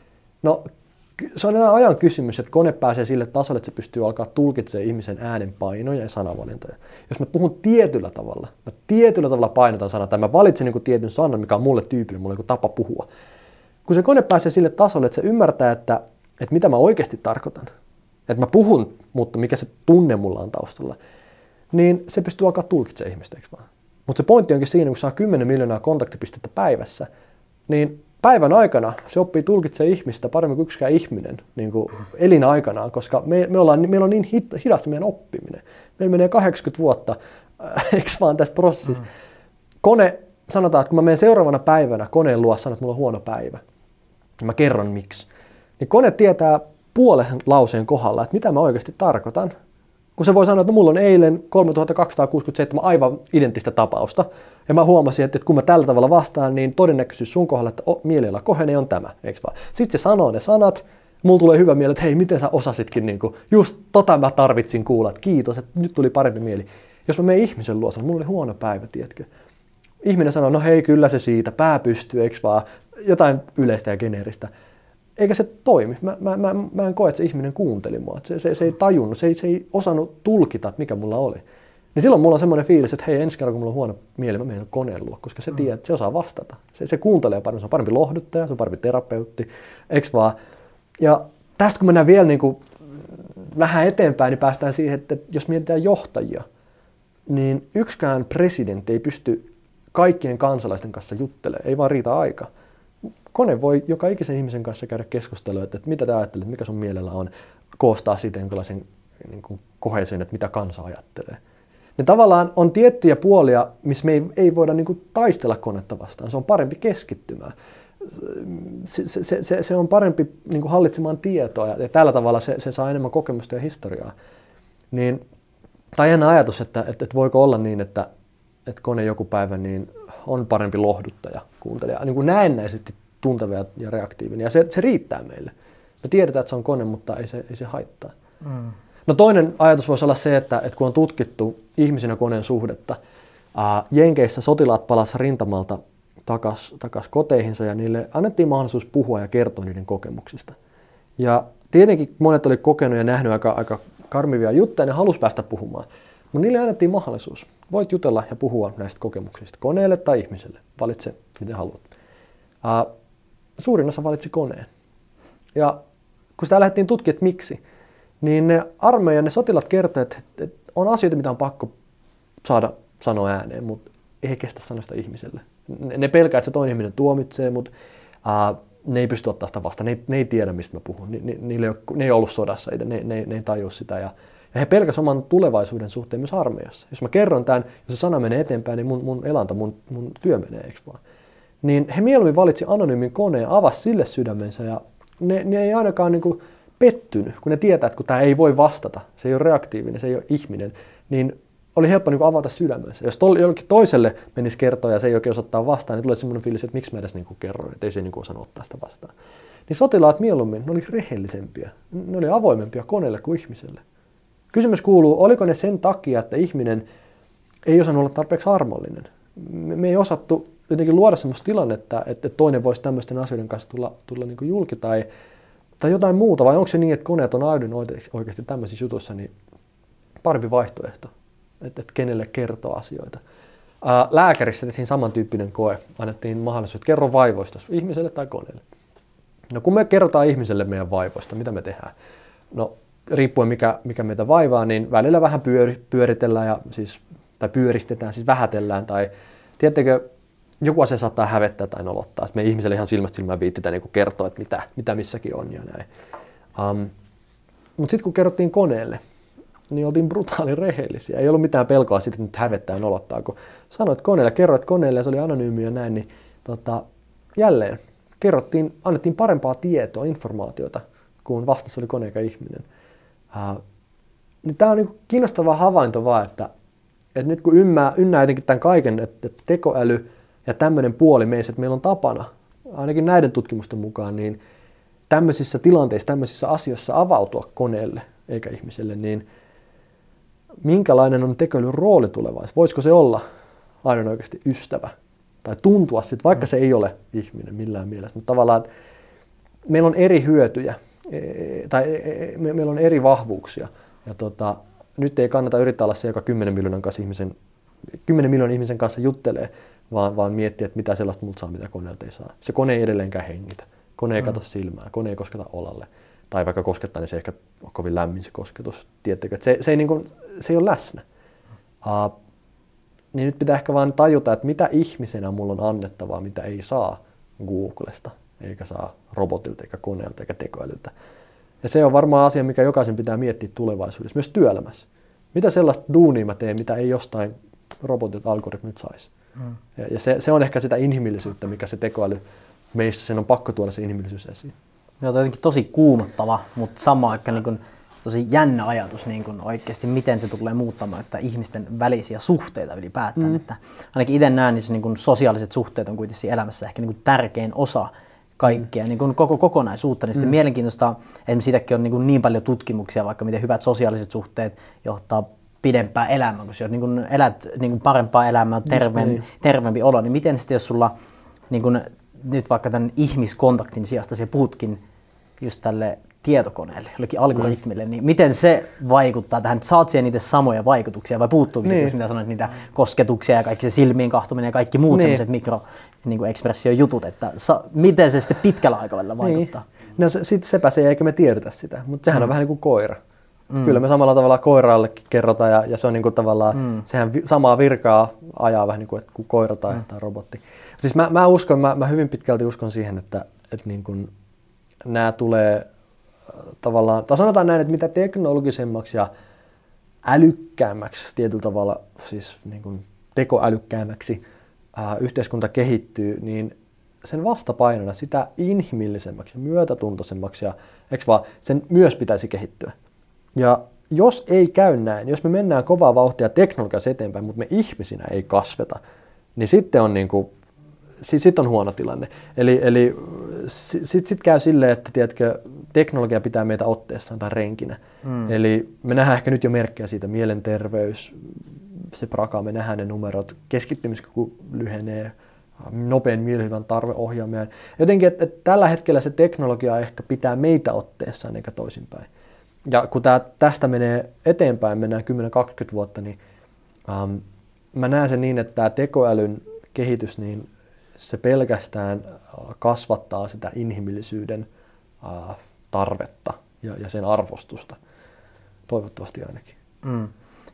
Speaker 1: No se on enää ajan kysymys, että kone pääsee sille tasolle, että se pystyy alkaa tulkitsemaan ihmisen äänenpainoja ja sanavalintoja. Jos mä puhun tietyllä tavalla, mä tietyllä tavalla painotan sanaa, tai mä valitsen niin tietyn sanan, mikä on mulle tyypillinen, mulle niin tapa puhua. Kun se kone pääsee sille tasolle, että se ymmärtää, että, että mitä mä oikeasti tarkoitan, että mä puhun, mutta mikä se tunne mulla on taustalla, niin se pystyy alkaa tulkitsemaan ihmistä, eikö vaan? Mutta se pointti onkin siinä, kun saa kymmenen miljoonaa kontaktipistettä päivässä, niin päivän aikana se oppii tulkitsemaan ihmistä paremmin kuin yksikään ihminen niin kuin elinaikanaan, koska me, me ollaan, meillä on niin hidasta meidän oppiminen. Meillä menee kahdeksankymmentä vuotta, eikö vaan tässä prosessissa. Mm. Kone, sanotaan, että kun mä menen seuraavana päivänä koneen luo, sanon, että mulla on huono päivä, ja mä kerron miksi, niin kone tietää puolen lauseen kohdalla, että mitä mä oikeasti tarkoitan. Kun se voi sanoa, että no, mulla on eilen kolmetuhattakaksisataakuusikymmentäseitsemän aivan identtistä tapausta, ja mä huomasin, että kun mä tällä tavalla vastaan, niin todennäköisyys sun kohdalla, että mieliala kohenee, on tämä, eikö vaan? Sitten se sanoo ne sanat, mulla tulee hyvä mieli, että hei, miten sä osasitkin, niin kuin, just tota mä tarvitsin kuulla, että kiitos, että nyt tuli parempi mieli. Jos mä menen ihmisen luo, sanon, mulla oli huono päivä, tiedätkö? Ihminen sanoo, no hei, kyllä se siitä, pää pystyy, eikö vaan? Jotain yleistä ja geneeristä. Eikä se toimi. Mä, mä, mä, mä en koe, että se ihminen kuunteli mua. Se, se, se ei tajunnut, se ei, se ei osannut tulkita, että mikä mulla oli. Niin silloin mulla on semmoinen fiilis, että hei, ensi kerran kun mulla on huono mieli, mä menen koneen luo, koska se mm. tiedät, että se osaa vastata. Se, se kuuntelee paremmin, se on parempi lohduttaja, se on parempi terapeutti, eikö vaan? Ja tästä kun mennään vielä niin kuin vähän eteenpäin, niin päästään siihen, että jos mietitään johtajia, niin yksikään presidentti ei pysty kaikkien kansalaisten kanssa juttelemaan, ei vaan riitä aika. Kone voi joka ikisen ihmisen kanssa käydä keskustelua, että mitä te ajattelet, mikä sun mielellä on, koostaa siitä jonkinlaisen niin kuin koheesion, että mitä kansa ajattelee. Ne tavallaan on tiettyjä puolia, missä me ei, ei voida niin kuin taistella konetta vastaan. Se on parempi keskittymään. Se, se, se, se on parempi niin kuin hallitsemaan tietoa ja, ja tällä tavalla se, se saa enemmän kokemusta ja historiaa. Niin, tai jännä ajatus, että, että, että voiko olla niin, että, että kone joku päivä niin on parempi lohduttaja, kuuntelija, niin kuin näennäisesti tunteva ja reaktiivinen. Ja se, se riittää meille. Me tiedetään, että se on kone, mutta ei se, ei se haittaa. Mm. No toinen ajatus voisi olla se, että, että kun on tutkittu ihmisen ja koneen suhdetta, ää, Jenkeissä sotilaat palasivat rintamalta takaisin takas koteihinsa ja niille annettiin mahdollisuus puhua ja kertoa niiden kokemuksista. Ja tietenkin monet oli kokenut ja nähnyt aika, aika karmivia juttuja ja ne halusi päästä puhumaan. Mutta niille annettiin mahdollisuus. Voit jutella ja puhua näistä kokemuksista koneelle tai ihmiselle. Valitse, miten haluat. Ää, suurin osa valitsi koneen. Ja kun sitä lähdettiin tutkimaan, että miksi, niin ne armeijan, ne sotilat kertoivat, että, että on asioita, mitä on pakko saada sanoa ääneen, mutta ei kestä sanoa sitä ihmiselle. Ne, ne pelkää, että se toinen ihminen tuomitsee, mutta ää, ne ei pysty ottaa sitä vastaan, ne ei, ne ei tiedä mistä mä puhun, ni, ni, niille ei ole, ne ei ollut sodassa, ne, ne, ne ei tajua sitä ja, ja he pelkäsivät oman tulevaisuuden suhteen myös armeijassa. Jos mä kerron tämän, jos se sana menee eteenpäin, niin mun, mun elanto, mun, mun työ menee, eikö vaan? Niin he mieluummin valitsi anonyymin koneen, avasi sille sydämensä ja ne, ne ei ainakaan niin kuin pettynyt, kun ne tietää, että kun tämä ei voi vastata, se ei ole reaktiivinen, se ei ole ihminen, niin oli helppo niin kuin avata sydämensä. Jos tol, jollekin toiselle menisi kertoa ja se ei oikein osaa ottaa vastaan, niin tulee semmoinen fiilis, että miksi mä edes niin kuin kerroin, että ei se niin kuin osannut ottaa sitä vastaan. Niin sotilaat mieluummin, ne oli rehellisempiä, ne oli avoimempia koneelle kuin ihmiselle. Kysymys kuuluu, oliko ne sen takia, että ihminen ei osannut olla tarpeeksi armollinen? Me, me ei osattu jotenkin luoda semmoista tilannetta, että toinen voisi tämmöisten asioiden kanssa tulla, tulla niin kuin julki tai, tai jotain muuta, vai onko se niin, että koneet on aidon oikeasti tämmöisissä jutuissa niin parempi vaihtoehto, että, että kenelle kertoo asioita. Ää, lääkärissä tehtiin samantyyppinen koe, annettiin mahdollisuus, että kerro vaivoista ihmiselle tai koneelle. No kun me kerrotaan ihmiselle meidän vaivoista, mitä me tehdään? No riippuen mikä, mikä meitä vaivaa, niin välillä vähän pyöri, pyöritellään ja siis, tai pyöristetään, siis vähätellään tai tiedättekö, joku asia saattaa hävettää tai nolottaa. Sitten me ihmiselle ihan silmästä silmään viittitään niin kertoa, että mitä, mitä missäkin on ja näin. Um, Mutta sitten kun kerrottiin koneelle, niin oltiin brutaali rehellisiä. Ei ollut mitään pelkoa siitä, että nyt hävettää ja nolottaa. Kun sanoit koneelle, kerroit koneelle ja se oli anonyymi ja näin, niin tota, jälleen kerrottiin, annettiin parempaa tietoa, informaatiota, kun vastassa oli kone eikä ihminen. Uh, niin tämä on niin kiinnostava havainto vaan, että, että nyt kun ymmää, ynnää jotenkin tämän kaiken, että tekoäly ja tämmöinen puoli meissä, että meillä on tapana, ainakin näiden tutkimusten mukaan, niin tämmöisissä tilanteissa, tämmöisissä asioissa avautua koneelle eikä ihmiselle, niin minkälainen on tekoälyn rooli tulevaisuudessa? Voisiko se olla aina oikeasti ystävä? Tai tuntua sitten, vaikka se ei ole ihminen millään mielessä, mutta tavallaan, että meillä on eri hyötyjä, tai meillä on eri vahvuuksia, ja tota, nyt ei kannata yrittää olla se, joka kymmenen miljoonan kanssa ihmisen, kymmenen miljoonan ihmisen kanssa juttelee, vaan, vaan miettiä, että mitä sellaista multa saa, mitä koneelta ei saa. Se kone ei edelleenkään hengitä. Kone ei mm. katso silmää, kone ei kosketa olalle. Tai vaikka koskettaa, niin se ehkä on kovin lämmin se kosketus. Tiedättekö, että se, se, ei niin kuin, se ei ole läsnä. Uh, niin nyt pitää ehkä vaan tajuta, että mitä ihmisenä mulla on annettavaa, mitä ei saa Googlesta, eikä saa robotilta, eikä koneelta, eikä tekoälyltä. Ja se on varmaan asia, mikä jokaisen pitää miettiä tulevaisuudessa, myös työelämässä. Mitä sellaista duunia mä teen, mitä ei jostain robotilta algoritmit saisi. Mm. Ja, ja se, se on ehkä sitä inhimillisyyttä, mikä se tekoäly, meistä sen on pakko tuoda se inhimillisyys esiin.
Speaker 3: Joo, on jotenkin tosi kuumottava, mutta sama aika niin kuin, tosi jännä ajatus niin kuin oikeasti, miten se tulee muuttamaan että ihmisten välisiä suhteita ylipäätään. Mm. Että ainakin itse näen, niin, niin kuin sosiaaliset suhteet on kuitenkin elämässä ehkä niin kuin tärkein osa kaikkea, mm. niin kuin koko kokonaisuutta. Niin sitten mm. mielenkiintoista, että siitäkin on niin, kuin niin paljon tutkimuksia, vaikka miten hyvät sosiaaliset suhteet johtaa pidempään elämään, kun jos niin kun elät niin kun parempaa elämää, terveen, niin. terveempi olo, niin miten sitten jos sulla niin kun, nyt vaikka tämän ihmiskontaktin sijasta se puhutkin just tälle tietokoneelle, jollekin algoritmille, mm. niin miten se vaikuttaa tähän, että saat siihen niitä samoja vaikutuksia vai puuttuuko niin. sitten, jos mitä sanoit, niitä kosketuksia ja kaikki se silmiin kahtuminen ja kaikki muut niin. sellaiset mikro niin ekspression jutut, että sa, miten se sitten pitkällä aikavälillä vaikuttaa?
Speaker 1: Niin. No se, sit sepä se, eikä me tiedetä sitä, mutta sehän mm. on vähän niin kuin koira. Mm. Kyllä me samalla tavalla koiraallekin kerrotaan ja, ja se on niin kuin tavallaan, mm. sehän vi, samaa virkaa ajaa vähän niin kuin, kuin koira tai, mm. tai robotti. Siis mä, mä uskon, mä, mä hyvin pitkälti uskon siihen, että, että niin kuin nämä tulee tavallaan, tai sanotaan näin, että mitä teknologisemmaksi ja älykkäämmäksi tietyllä tavalla, siis niin kuin tekoälykkäämmäksi ää, yhteiskunta kehittyy, niin sen vastapainona sitä inhimillisemmäksi ja myötätuntoisemmaksi ja eikö vaan, sen myös pitäisi kehittyä. Ja jos ei käy näin, jos me mennään kovaa vauhtia teknologiassa eteenpäin, mutta me ihmisinä ei kasveta, niin sitten on, niin kuin, sit on huono tilanne. Eli, eli sitten sit käy silleen, että tiedätkö, teknologia pitää meitä otteessaan tai renkinä. Mm. Eli me nähdään ehkä nyt jo merkkejä siitä, mielenterveys, se prakaa, me nähdään ne numerot, keskittymiskyky lyhenee, nopean mielihyvän tarve ohjaaminen. Jotenkin, että, että tällä hetkellä se teknologia ehkä pitää meitä otteessaan eikä toisinpäin. Ja kun tää, tästä menee eteenpäin, mennään kymmenen kaksikymmentä vuotta, niin ähm, mä näen sen niin, että tämä tekoälyn kehitys, niin se pelkästään kasvattaa sitä inhimillisyyden äh, tarvetta ja, ja sen arvostusta. Toivottavasti ainakin.
Speaker 3: Mm.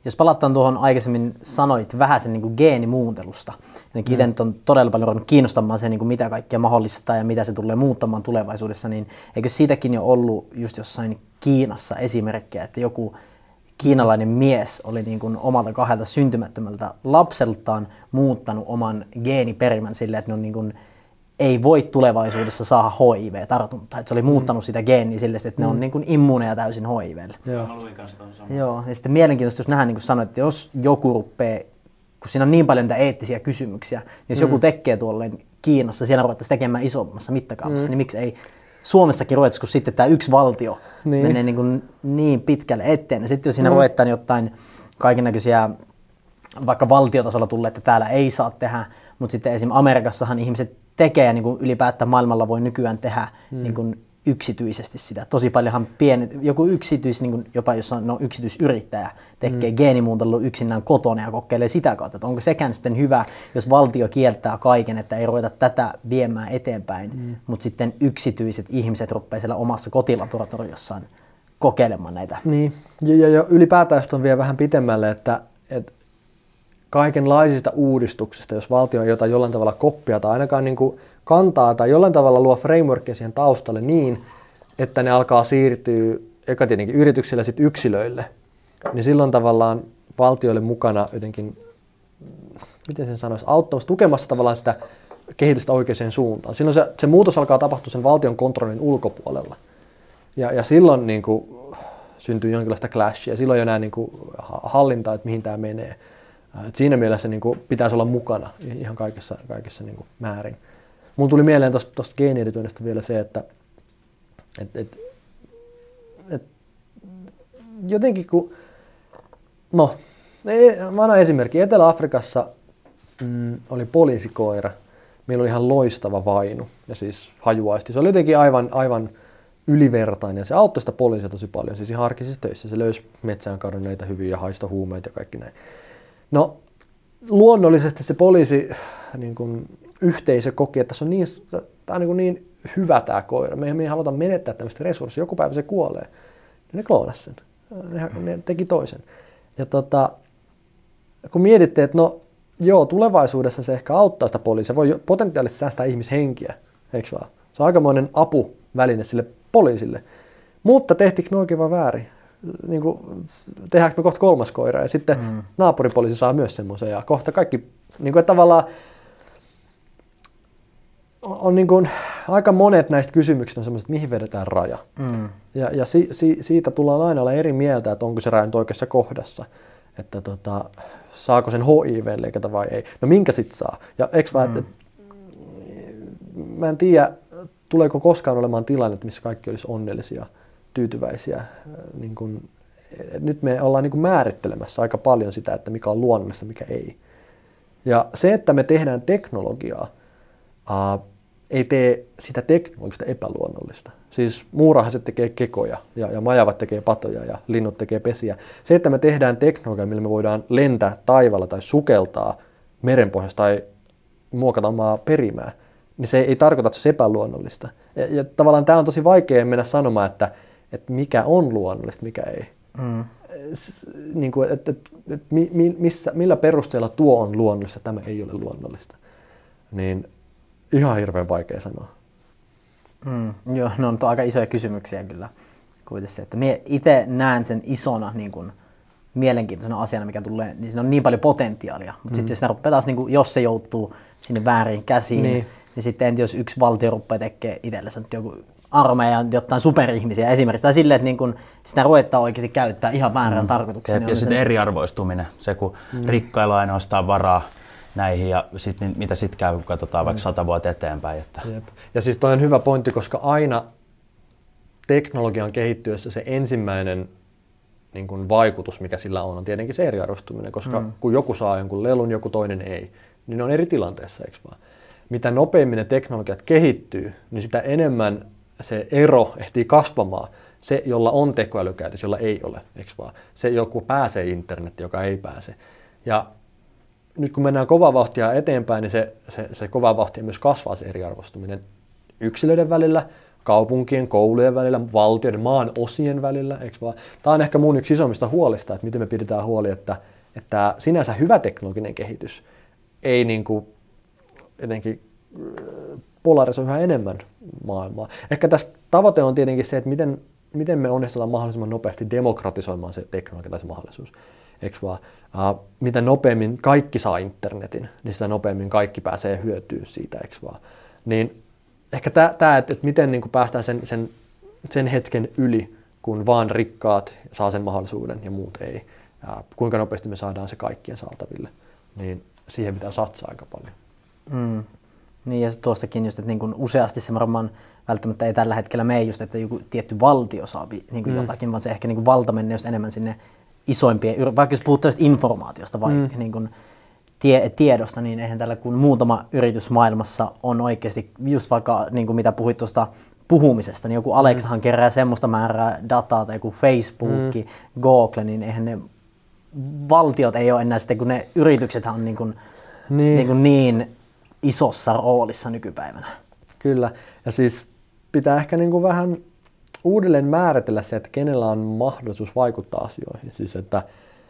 Speaker 3: jos palataan tuohon aikaisemmin sanoit vähän sen niin kuin geenimuuntelusta. Jotenkin mm. itse on todella paljon ruvennut kiinnostamaan se, niin kuin mitä kaikkea mahdollista ja mitä se tulee muuttamaan tulevaisuudessa, niin eikö siitäkin jo ollut just jossain Kiinassa esimerkkejä, että joku kiinalainen mies oli niin kuin omalta kahdelta syntymättömältä lapseltaan muuttanut oman geeniperimän silleen, että ne on niin kuin ei voi tulevaisuudessa saada H I V-tartuntaa. Että se oli muuttanut sitä geeniä silleen, että ne on niin kuin immuuneja täysin H I V:lle.
Speaker 2: Joo. Mä luin kanssa ton saman.
Speaker 3: Joo, ja sitten mielenkiintoista, jos nähdään, niin kuin sanoit, että jos joku rupeaa, kun siinä on niin paljon niitä eettisiä kysymyksiä, niin jos mm. joku tekee tuolle Kiinassa, siellä ruvettaisiin tekemään isommassa mittakaavassa, mm. niin miksi ei Suomessakin ruvettaisiin, kun sitten tämä yksi valtio niin. menee niin, kuin niin pitkälle eteen. Ja sitten jos siinä mm. ruvetaan jotain kaikennäköisiä, vaikka valtiotasolla tulee, että täällä ei saa tehdä, mutta sitten esimerkiksi Amerikassahan ihmiset tekee ja niin kuin ylipäätään maailmalla voi nykyään tehdä mm. niin kuin yksityisesti sitä. Tosi paljonhan pienet, joku yksityis, niin kuin jopa jos on no, yksityisyrittäjä, tekee mm. geenimuuntelua yksinään kotona ja kokeilee sitä kautta, että onko sekään sitten hyvä, jos valtio kieltää kaiken, että ei ruveta tätä viemään eteenpäin, mm. mutta sitten yksityiset ihmiset rupeaa siellä omassa kotilaboratoriossaan kokeilemaan näitä.
Speaker 1: Niin, ja, ja, ja ylipäätään on vielä vähän pitemmälle, että, että kaikenlaisista uudistuksista, jos valtio ei jotain jollain tavalla koppia tai ainakaan niin kuin kantaa tai jollain tavalla luo frameworkia siihen taustalle niin, että ne alkaa siirtyä eka tietenkin yrityksille ja sitten yksilöille, niin silloin tavallaan valtioille mukana jotenkin, miten sen sanoisi, auttamassa, tukemassa tavallaan sitä kehitystä oikeaan suuntaan. Silloin se, se muutos alkaa tapahtua sen valtion kontrollin ulkopuolella. Ja, ja silloin niin kuin, syntyy jonkinlaista clashia. Silloin ei ole enää niin kuin, hallintaa, että mihin tämä menee. Et siinä mielessä niin kuin, pitäisi olla mukana ihan kaikessa, kaikessa niin kuin, määrin. Mun tuli mieleen tuosta geenieditoinnista vielä se, että et, et, et, jotenkin kun, no, mä annan esimerkki. Etelä-Afrikassa mm, oli poliisikoira. Meillä oli ihan loistava vainu ja siis hajuaisti. Se oli jotenkin aivan, aivan ylivertainen ja se auttoi sitä poliisia tosi paljon. Siis ihan arkisissa töissä. Se löysi metsään kadonneita hyviä ja haistoi huumeita ja kaikki näin. No luonnollisesti se poliisi niin kun, yhteisö koki, että tässä on niin, tämä on niin, niin hyvä tämä koira. Me, me ei haluta menettää tämmöistä resurssia. Joku päivä se kuolee. Ja ne kloonasi sen. Ne, ne teki toisen. Ja tota, kun mietitte, että no joo, tulevaisuudessa se ehkä auttaa sitä poliisia. Voi potentiaalisesti säästää ihmishenkiä. Eikö vaan? Se on aikamoinen apuväline sille poliisille. Mutta tehtiinkö me oikein vai väärin? Niin kuin, tehdäänkö me kohta kolmas koira ja sitten mm. naapuripoliisi saa myös semmoisen ja kohta kaikki, niin kuin, että tavallaan on, on niin kuin, aika monet näistä kysymyksistä on semmoiset, että mihin vedetään raja. Mm. Ja, ja si, si, siitä tullaan aina olla eri mieltä, että onko se raja nyt oikeassa kohdassa, että tota, saako sen H I V leikata vai ei. No minkä sit saa? Ja eks vaan, mm. että, mä en tiedä, tuleeko koskaan olemaan tilanne, missä kaikki olisi onnellisia, tyytyväisiä. Niin kun, nyt me ollaan niin kun määrittelemässä aika paljon sitä, että mikä on luonnollista, mikä ei. Ja se, että me tehdään teknologiaa, ää, ei tee sitä teknologista epäluonnollista. Siis muurahaset tekee kekoja ja, ja majavat tekee patoja ja linnut tekee pesiä. Se, että me tehdään teknologiaa, millä me voidaan lentää taivaalla tai sukeltaa merenpohjassa tai muokata omaa perimää, niin se ei tarkoita, että se on epäluonnollista. Ja, ja tavallaan tämä on tosi vaikea mennä sanomaan, että, että mikä on luonnollista, mikä ei. Mm. S, niin kuin, että, että, että mi, missä, millä perusteella tuo on luonnollista, tämä ei ole luonnollista. Niin ihan hirveän vaikea sanoa.
Speaker 3: Mm, joo, ne on aika isoja kysymyksiä kyllä. Kuitenkin, että minä itse näen sen isona niin kuin, mielenkiintoisena asiana, mikä tulee, niin siinä on niin paljon potentiaalia. Mutta mm. sitten siinä rupeaa taas, niin kuin, jos se joutuu sinne väärin käsiin, niin, niin sitten entä jos yksi valtio rupeaa tekemään itsellensä joku armeijan jotain superihmisiä esimerkiksi, tai silleen, että niin kun sitä ruvetaan oikeasti käyttää ihan väärän mm. tarkoitukseen.
Speaker 4: Ja,
Speaker 3: niin
Speaker 4: ja sitten
Speaker 3: sen
Speaker 4: eriarvoistuminen, se kun mm. rikkailla ainoastaan varaa näihin ja sit, niin, mitä sitten käy, kun katsotaan mm. vaikka sata vuotta eteenpäin. Että.
Speaker 1: Jep. Ja siis toi on hyvä pointti, koska aina teknologian kehittyessä se ensimmäinen niin kun vaikutus, mikä sillä on, on tietenkin se eriarvoistuminen, koska mm. kun joku saa jonkun lelun, joku toinen ei, niin ne on eri tilanteessa, eikö vaan? Mitä nopeammin ne teknologiat kehittyy, niin sitä enemmän se ero ehtii kasvamaan. Se, jolla on tekoälykäytös, jolla ei ole, eikö vaan? Se, joku pääsee internettiin, joka ei pääse. Ja nyt kun mennään kovaa vauhtia eteenpäin, niin se, se, se kovaa vauhtia myös kasvaa se eriarvoistuminen yksilöiden välillä, kaupunkien, koulujen välillä, valtioiden, maan osien välillä. Tämä on ehkä mun yksi isommista huolista, että miten me pidetään huoli, että, että sinänsä hyvä teknologinen kehitys ei niin kuin jotenkin polarisoi yhä enemmän maailmaa. Ehkä tässä tavoite on tietenkin se, että miten, miten me onnistutaan mahdollisimman nopeasti demokratisoimaan se teknologia tai se mahdollisuus. Eikö vaan? Uh, mitä nopeammin kaikki saa internetin, niin sitä nopeammin kaikki pääsee hyötyä siitä, eikö vaan? Niin ehkä tämä, että et miten niin kuin päästään sen, sen, sen hetken yli, kun vaan rikkaat saa sen mahdollisuuden ja muut ei. Ja kuinka nopeasti me saadaan se kaikkien saataville, niin siihen pitää satsaa aika paljon.
Speaker 3: Mm. Niin ja tuostakin just, että niin kuin useasti se varmaan välttämättä ei tällä hetkellä mene just, että joku tietty valtio saa niin kuin mm. jotakin, vaan se ehkä niin kuin valta menee just enemmän sinne isoimpien, vaikka jos puhutaan informaatiosta vai mm. niin kuin tie, tiedosta, niin eihän tällä kun muutama yritys maailmassa on oikeasti, just vaikka niin kuin mitä puhuit tuosta puhumisesta, niin joku Alexahan mm. kerää semmoista määrää dataa, tai joku Facebook, mm. Google, niin eihän ne valtiot ei ole enää sitten, kun ne yrityksethän on niin, kuin, niin. Niin, kuin niin isossa roolissa nykypäivänä.
Speaker 1: Kyllä, ja siis pitää ehkä niin kuin vähän uudelleen määritellä se, että kenellä on mahdollisuus vaikuttaa asioihin. Siis että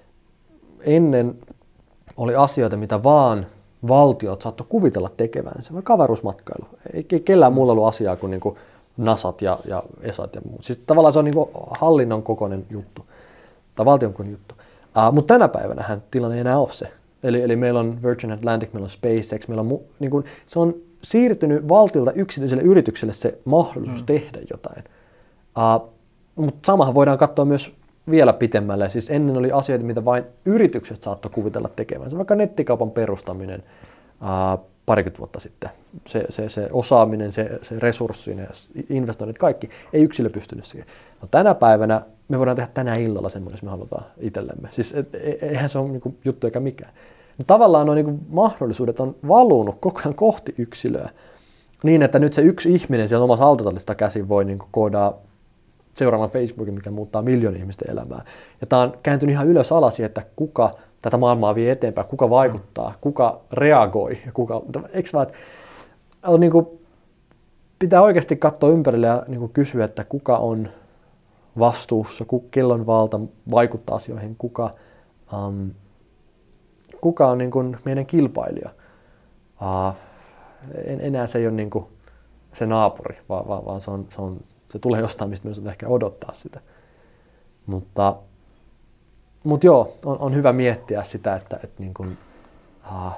Speaker 1: ennen oli asioita, mitä vaan valtiot saattoi kuvitella tekevänsä, vaikka avaruusmatkailu. Ei kellään muulla ollut asiaa kuin, niin kuin NASAt ja, ja ESAt ja muut. Siis tavallaan se on niin kuin hallinnon kokoinen juttu, tai valtion kokoinen juttu. Uh, mutta tänä päivänähän tilanne ei enää ole se. Eli, eli meillä on Virgin Atlantic, meillä on SpaceX, meillä on, niin kuin, se on siirtynyt valtiolta yksityiselle yritykselle se mahdollisuus mm. tehdä jotain. Uh, mutta samahan voidaan katsoa myös vielä pitemmälle. Siis ennen oli asioita, mitä vain yritykset saattoi kuvitella tekevänsä. Vaikka nettikaupan perustaminen uh, parikymmentä vuotta sitten. Se, se, se osaaminen, se, se resurssinen, investoinnit, kaikki. Ei yksilö pystynyt siihen. No, tänä päivänä me voidaan tehdä tänään illalla semmoinen, jos me halutaan itsellemme. Siis et, eihän se ole niinku juttu eikä mikään. No, tavallaan on niinku mahdollisuudet on valunut koko ajan kohti yksilöä. Niin, että nyt se yksi ihminen siellä omassa autotallista käsin voi niinku koodaa seuraavan Facebookin, mikä muuttaa miljoonien ihmisten elämää. Ja tämä on kääntynyt ihan ylös alas, että kuka tätä maailmaa vie eteenpäin, kuka vaikuttaa, kuka reagoi. Ja kuka, eikö vaan, että on niin kuin, pitää oikeasti katsoa ympärille ja niin kuin kysyä, että kuka on vastuussa, kello on valta vaikuttaa asioihin, kuka, um, kuka on niin kuin meidän kilpailija. Uh, en, enää se ei ole niin kuin se naapuri, vaan, vaan, vaan se, on, se, on, se tulee jostain, mistä myös ehkä odottaa sitä. Mutta, mutta joo, on, on hyvä miettiä sitä, että, että niin kuin, uh,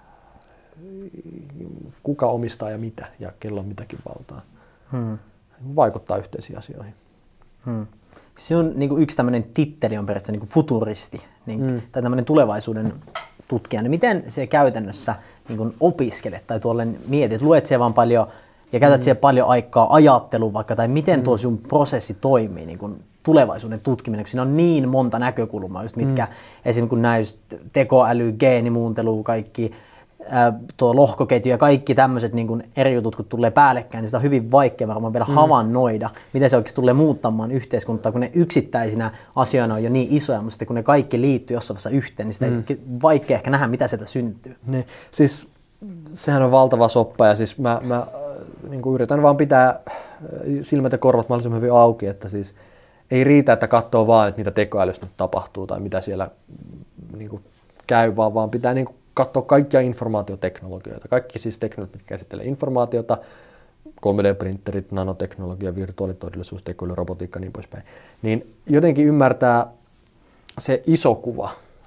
Speaker 1: kuka omistaa ja mitä ja kello on mitäkin valtaa. Hmm. Vaikuttaa yhteisiin asioihin.
Speaker 3: Hmm. Se on niin kuin yksi tämmöinen titteli on periaatteessa niin kuin futuristi niin, hmm. tai tämmöinen tulevaisuuden tutkija. Niin miten se käytännössä niin kuin opiskelet tai tuolle mietit, luet siellä vaan paljon ja käytät hmm. siellä paljon aikaa ajatteluun vaikka, tai miten hmm. tuo sun prosessi toimii niin kuin tulevaisuuden tutkiminen, kun siinä on niin monta näkökulmaa, just mitkä hmm. esimerkiksi kun näin tekoäly, geenimuuntelu, kaikki ää, tuo lohkoketju ja kaikki tämmöiset niin eri jutut, kun tulee päällekkäin, niin sitä on hyvin vaikea varmaan vielä hmm. havainnoida, miten se oikeasti tulee muuttamaan yhteiskuntaa, kun ne yksittäisinä asioina on jo niin isoja, mutta sitten kun ne kaikki liittyy jossain vaiheessa yhteen, niin sitä hmm. ei vaikea ehkä nähdä, mitä sieltä syntyy.
Speaker 1: Niin, siis sehän on valtava soppa ja siis mä, mä niin kuin yritän vaan pitää silmät ja korvat mahdollisimman hyvin auki, että siis ei riitä, että katsoo vaan, että mitä tekoälyssä nyt tapahtuu tai mitä siellä niin kuin käy, vaan, vaan pitää niin kuin katsoa kaikkia informaatioteknologioita. Kaikki siis teknologiat, mitkä käsittelee informaatiota, kolme D-printterit, nanoteknologia, virtuaalitodellisuus, tekoäly, robotiikka ja niin poispäin. Niin jotenkin ymmärtää se iso kuva.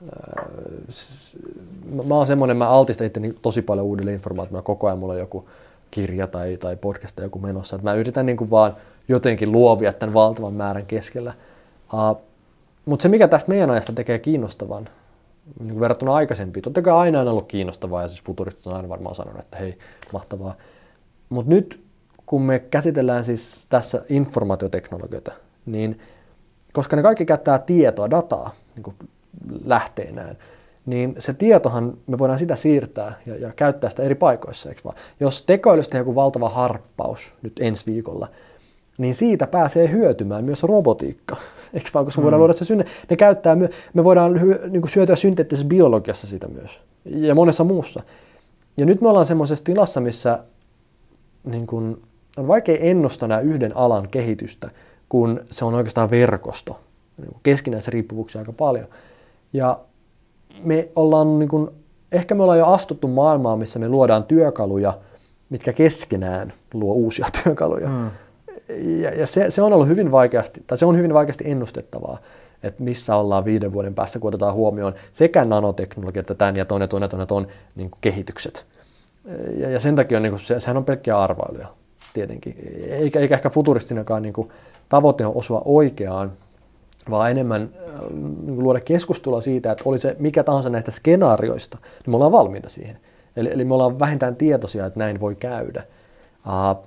Speaker 1: Mä oon semmoinen, mä altistan itteni tosi paljon uudelle informaatiolle. Koko ajan mulla on joku kirja tai, tai podcast tai joku menossa. Mä yritän niin kuin vaan jotenkin luovia tämän valtavan määrän keskellä. Uh, mutta se, mikä tästä meidän ajasta tekee kiinnostavan, niin verrattuna aikaisempiin, totta kai aina on ollut kiinnostavaa, ja siis futuristit on aina varmaan sanonut, että hei, mahtavaa. Mutta nyt, kun me käsitellään siis tässä informaatioteknologioita, niin koska ne kaikki käyttää tietoa, dataa niin kuin lähteenään, niin se tietohan, me voidaan sitä siirtää ja, ja käyttää sitä eri paikoissa, eikö vaan? Jos tekoälystä joku valtava harppaus nyt ensi viikolla, niin siitä pääsee hyötymään myös robotiikka. Eikö vaan, koska me voidaan luoda se synne. Ne käyttää myö- me voidaan hyö- niin kuin syötyä synteettisessä biologiassa sitä myös. Ja monessa muussa. Ja nyt me ollaan semmoisessa tilassa, missä niin kuin on vaikea ennustaa yhden alan kehitystä, kun se on oikeastaan verkosto. Keskinäisessä riippuvuuksia aika paljon. Ja me ollaan, niin kuin, ehkä me ollaan jo astuttu maailmaan, missä me luodaan työkaluja, mitkä keskenään luo uusia työkaluja. Mm. Ja, ja se, se on ollut hyvin vaikeasti, tai se on hyvin vaikeasti ennustettavaa, että missä ollaan viiden vuoden päästä, kun otetaan huomioon sekä nanoteknologia, että tämän ja ton ja ton ja ton ja ton niin kuin kehitykset. Ja, ja sen takia on, niin kuin, se, sehän on pelkkiä arvailuja tietenkin, eikä, eikä ehkä futuristinakaan niin kuin, tavoite on osua oikeaan, vaan enemmän äh, niin kuin luoda keskustelua siitä, että oli se mikä tahansa näistä skenaarioista, niin me ollaan valmiita siihen. Eli, eli me ollaan vähintään tietoisia, että näin voi käydä. Uh,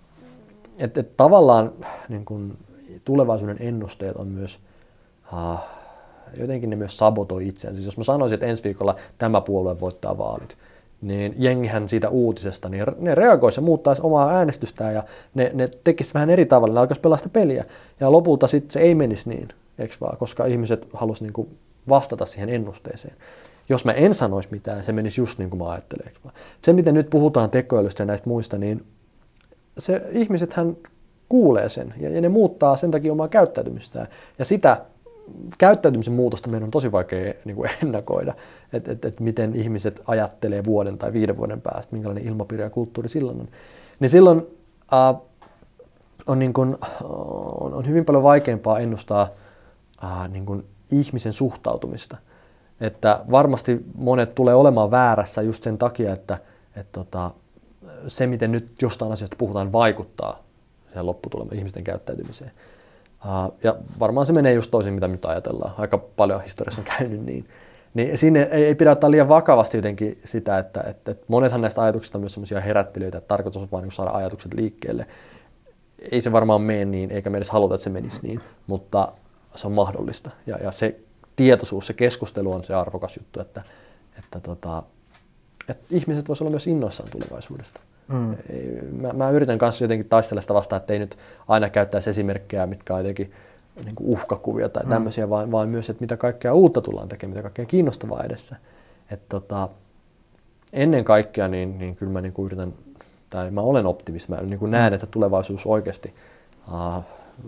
Speaker 1: et, et tavallaan niin kun tulevaisuuden ennusteet on myös, uh, jotenkin ne myös sabotoi itseään. Siis jos mä sanoisin, että ensi viikolla tämä puolue voittaa vaalit, niin jengihän siitä uutisesta, niin ne reagoisi ja muuttaisi omaa äänestystään ja ne, ne tekisi vähän eri tavalla, ne alkaisi pelaa sitä peliä. Ja lopulta sitten se ei menisi niin, eikö vaan, koska ihmiset halusi niin kuin vastata siihen ennusteeseen. Jos mä en sanoisi mitään, se menisi just niin kuin mä ajattelen. Se, miten nyt puhutaan tekoälystä ja näistä muista, niin se, ihmisethän kuulee sen ja, ja ne muuttaa sen takia omaa käyttäytymistään. Ja sitä käyttäytymisen muutosta meidän on tosi vaikea niin kuin ennakoida, että et, et miten ihmiset ajattelee vuoden tai viiden vuoden päästä, minkälainen ilmapiiri ja kulttuuri silloin on. Niin silloin äh, on, niin kuin, on, on hyvin paljon vaikeampaa ennustaa äh, niin kuin ihmisen suhtautumista. Että varmasti monet tulee olemaan väärässä just sen takia, että, että tota, se, miten nyt jostain asiasta puhutaan, vaikuttaa siihen lopputulemaan ihmisten käyttäytymiseen. Uh, ja varmaan se menee just toisin, mitä nyt ajatellaan. Aika paljon historiassa on käynyt niin. Niin siinä ei, ei pidä ottaa liian vakavasti jotenkin sitä, että, että, että monethan näistä ajatuksista on myös sellaisia herättelyitä, että tarkoitus on vain niin saada ajatukset liikkeelle. Ei se varmaan mene niin, eikä me edes haluta, että se menisi niin, mutta se on mahdollista. Ja, ja se tietoisuus, se keskustelu on se arvokas juttu, että, että, tota, että ihmiset voisivat olla myös innoissaan tulevaisuudesta. Mm. Mä, mä yritän kanssa jotenkin taistella sitä vastaan, että ei nyt aina käyttäisi esimerkkejä, mitkä on jotenkin niin kuin uhkakuvia tai tämmöisiä, mm. vaan, vaan myös, että mitä kaikkea uutta tullaan tekemään, mitä kaikkea kiinnostavaa edessä. Et tota, ennen kaikkea niin, niin kyllä mä niin kuin yritän, tai mä olen optimisti, mä niin kuin näen, että tulevaisuus oikeasti, uh,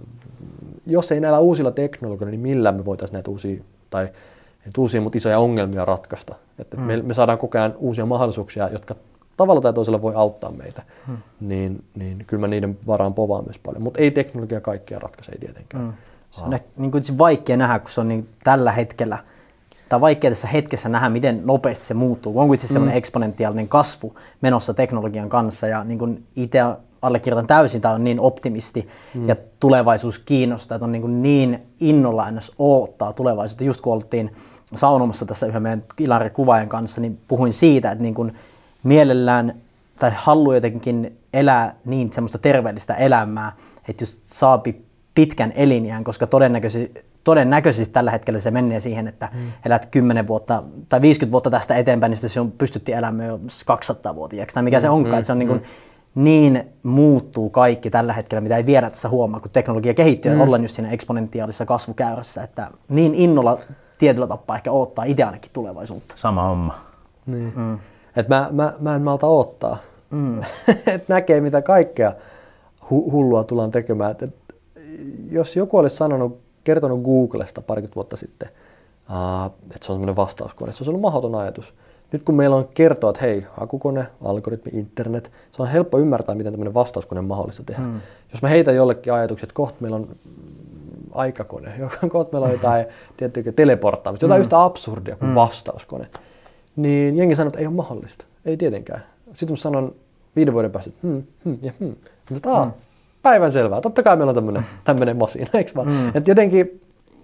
Speaker 1: jos ei näillä uusilla teknologioilla, niin millään me voitaisiin näitä uusia, tai näitä uusia, mutta isoja ongelmia ratkaista. Että mm. me, me saadaan koko ajan uusia mahdollisuuksia, jotka tavalla tai toisella voi auttaa meitä, hmm. niin, niin kyllä mä niiden varaan povaan myös paljon. Mutta ei teknologia kaikkea ratkaise, ei tietenkään. Hmm.
Speaker 3: Se on niin kuin vaikea nähdä, kun se on niin tällä hetkellä, tai vaikea tässä hetkessä nähdä, miten nopeasti se muuttuu. On kuitenkin semmoinen hmm. eksponentiaalinen kasvu menossa teknologian kanssa, ja niin kuin itse allekirjoitan täysin, tämä on niin optimisti, hmm. ja tulevaisuus kiinnostaa, että on niin, kuin niin innolla ennäs odottaa tulevaisuutta. Just kun oltiin saunomassa tässä yhden meidän Ilari kuvaajan kanssa, niin puhuin siitä, että niin kuin mielellään tai haluaa jotenkin elää niin semmoista terveellistä elämää, että just saapi pitkän eliniän, koska todennäköisesti, todennäköisesti tällä hetkellä se menee siihen, että mm. elät kymmenen vuotta tai viisikymmentä vuotta tästä eteenpäin, niin se on pystytty elämään jo kaksisataa-vuotiaaksi tai mikä mm. se onkaan. Mm. Että se on niin, kuin, niin muuttuu kaikki tällä hetkellä, mitä ei vielä tässä huomaa, kun teknologia kehittyy mm. ja ollaan just siinä eksponentiaalisessa kasvukäyrässä, että niin innolla tietyllä tapaa ehkä odottaa itse ainakin tulevaisuutta.
Speaker 4: Sama homma.
Speaker 1: Niin. Mm. Et mä, mä, mä en malta odottaa, mm. että näkee mitä kaikkea hu- hullua tullaan tekemään. Et, et, jos joku olisi sanonut, kertonut Googlesta parikymmentä vuotta sitten, uh, että se on semmoinen vastauskone, se olisi ollut mahdoton ajatus. Nyt kun meillä on kertoa, että hei, hakukone, algoritmi, internet, se on helppo ymmärtää, miten tämmöinen vastauskone on mahdollista tehdä. Mm. Jos mä heitän jollekin ajatukset, että kohta meillä on aikakone, kohta meillä on jotain tiettyä teleporttaamista, jotain mm. yhtä absurdia kuin mm. vastauskone, niin jengi sanoo, että ei ole mahdollista. Ei tietenkään. Sitten mä sanon viiden vuoden päästä, että hmm, hmm ja hmm. Mutta mm. päivänselvää. Totta kai meillä on tämmöinen, tämmöinen masina, eikö vaan? Mm. Että jotenkin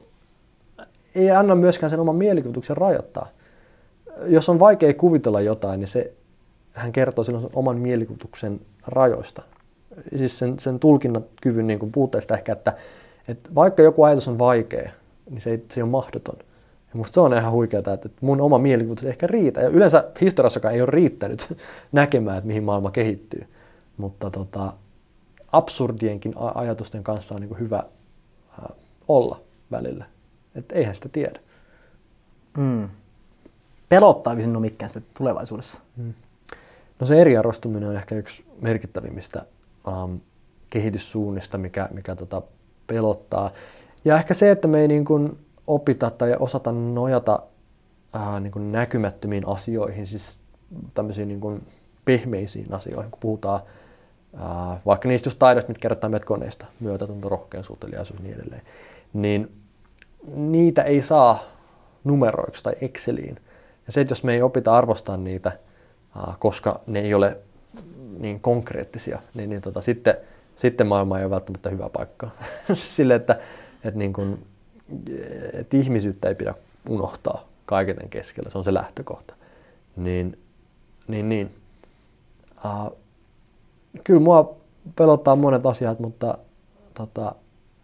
Speaker 1: ei anna myöskään sen oman mielikuvituksen rajoittaa. Jos on vaikea kuvitella jotain, niin se, hän kertoo silloin sen oman mielikuvituksen rajoista. Siis sen, sen tulkinnan kyvyn niin puutteesta ehkä, että, että vaikka joku ajatus on vaikea, niin se ei, se ei ole mahdoton. Ja musta se on ihan huikeaa, että mun oma mielikuvitus ei ehkä riitä. Ja yleensä historiassakaan ei ole riittänyt näkemään, että mihin maailma kehittyy. Mutta tota, absurdienkin ajatusten kanssa on niin kuin hyvä äh, olla välillä. Että eihän sitä tiedä.
Speaker 3: Mm. Pelottaako sinua mikään sitä tulevaisuudessa?
Speaker 1: Mm. No se eriarvostuminen on ehkä yksi merkittävimmistä. Um, kehityssuunnista, mikä, mikä tota pelottaa. Ja ehkä se, että me ei niin kuin opita tai osata nojata ää, niin kuin näkymättömiin asioihin, siis tämmöisiin niin kuin pehmeisiin asioihin, kun puhutaan ää, vaikka niistä just taidoista, mitkä kerrotaan meidät koneista, myötätunto, rohkeus, uteliaisuus ja niin edelleen, niin niitä ei saa numeroiksi tai Exceliin. Ja se, että jos me ei opita arvostaa niitä, ää, koska ne ei ole niin konkreettisia, niin, niin tota, sitten, sitten maailma ei ole välttämättä hyvä paikka. Sille, että, että, niin kun, että ihmisyyttä ei pidä unohtaa kaiken keskellä, se on se lähtökohta. Niin, niin, niin. Uh, kyllä mua pelottaa monet asiat, mutta tota,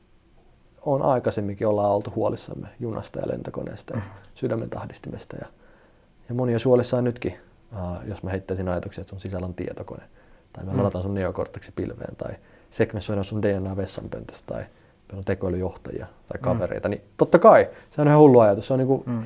Speaker 1: on aikaisemminkin ollaan oltu huolissamme junasta ja lentokoneesta ja sydämen tahdistimesta. Ja, ja moni on huolissaan nytkin, uh, jos mä heittäisin ajatuksia, että sun sisällä on tietokone. Tai me ladataan sun neokorteksi pilveen tai sekvenssoidaan sun D N A vessanpöntöstä tai meillä on tekoälyjohtajia tai kavereita. Mm. Niin totta kai, se on ihan hullu ajatus. Se on niinku, mm.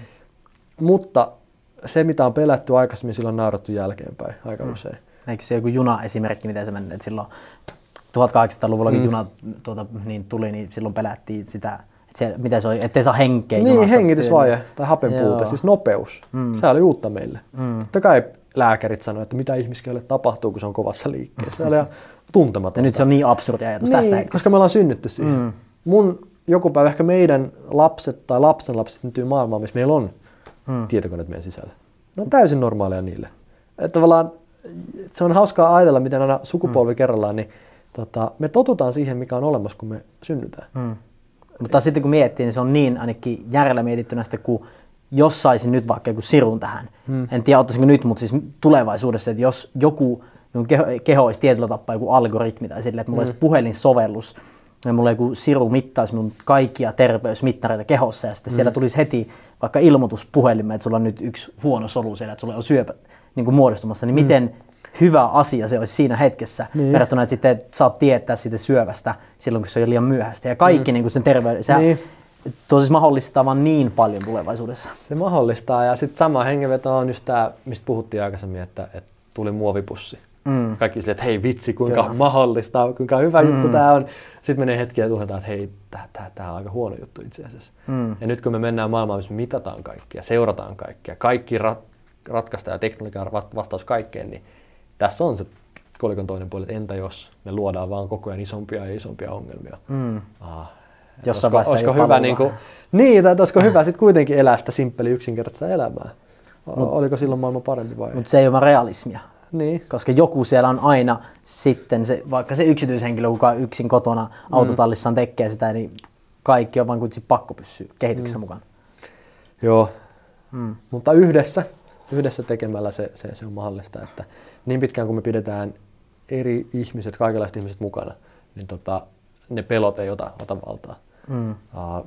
Speaker 1: Mutta se, mitä on pelätty aikaisemmin, sillä on naurattu jälkeenpäin aika mm. usein.
Speaker 3: Eikö se joku juna-esimerkki, miten se meni, että silloin tuhatkahdeksansataaluvullakin mm. juna tuota, niin tuli, niin silloin pelättiin sitä, että se, mitä se oli, ettei saa henkeä
Speaker 1: niin,
Speaker 3: junassa.
Speaker 1: hengitysvaje tai hapenpuute, siis nopeus. Mm. Se oli uutta meille. Mm. Totta kai lääkärit sanoivat, että mitä ihmiskeille tapahtuu, kun se on kovassa liikkeessä. Se oli ihan tuntematonta.
Speaker 3: Ja nyt se on niin absurdi ajatus
Speaker 1: niin,
Speaker 3: tässä hetkessä.
Speaker 1: Koska me ollaan synnytty siihen. Mm. Mun joku päivä ehkä meidän lapset tai lapsenlapset syntyy maailmaan, missä meillä on mm. tietokoneet meidän sisällä. Ne on täysin normaaleja niille. Että tavallaan se on hauskaa ajatella, miten aina sukupolvi mm. kerrallaan, niin tota, me totutaan siihen, mikä on olemassa, kun me synnytään. Mm.
Speaker 3: Mutta sitten kun miettii, niin se on niin ainakin järjellä mietittynä sitten, kun jos saisin nyt vaikka joku sirun tähän, mm. en tiedä ottaisinko nyt, mutta siis tulevaisuudessa, että jos joku keho, keho olisi tietyllä tapaa joku algoritmi tai silleen, että mulla mm. olisi puhelinsovellus, ja mulla joku siru mittaisi mun kaikkia terveysmittareita kehossa, ja sitten mm. siellä tulisi heti vaikka ilmoitus puhelimeen, että sulla on nyt yksi huono solu siellä, että sulla on syöpä niin kuin muodostumassa, niin mm. miten hyvä asia se olisi siinä hetkessä, niin. verrattuna, että sitten saat tietää siitä syövästä silloin, kun se on liian myöhäistä. Ja kaikki mm. niin kuin sen terveyden, se niin. tuo siis mahdollistaa vaan niin paljon tulevaisuudessa.
Speaker 1: Se mahdollistaa, ja sitten sama hengenveto on just tämä, mistä puhuttiin aikaisemmin, että, että tuli muovipussi. Mm. Kaikki silleen, että hei vitsi, kuinka Kyllä. mahdollista, kuinka hyvä mm. juttu tämä on. Sitten menee hetkiä ja tunnetaan, että hei, tämä on aika huono juttu itse asiassa. Mm. Ja nyt kun me mennään maailmaan, missä me mitataan kaikkia, seurataan kaikkia, kaikki rat, ratkaistaan ja teknologian vastaus kaikkeen, niin tässä on se kolikon toinen puoli, että entä jos me luodaan vaan koko ajan isompia ja isompia ongelmia. Mm. Ah,
Speaker 3: Jossain vaiheessa
Speaker 1: olisiko hyvä, niin, kuin, niin, tai olisiko hyvä sitten kuitenkin elää sitä simppeliä yksinkertaista elämää? Mut, Oliko silloin maailma parempi vai?
Speaker 3: Mutta se ei ole realismia.
Speaker 1: Niin.
Speaker 3: Koska joku siellä on aina sitten, se, vaikka se yksityishenkilö, kuka yksin kotona autotallissaan tekee sitä, niin kaikki on vaan kuitenkin pakko pysyä kehityksessä mm. mukana.
Speaker 1: Joo, mm. mutta yhdessä, yhdessä tekemällä se, se, se on mahdollista, että niin pitkään kun me pidetään eri ihmiset, kaikenlaiset ihmiset mukana, niin tota, ne pelot ei ota, ota valtaa. Mm. Uh,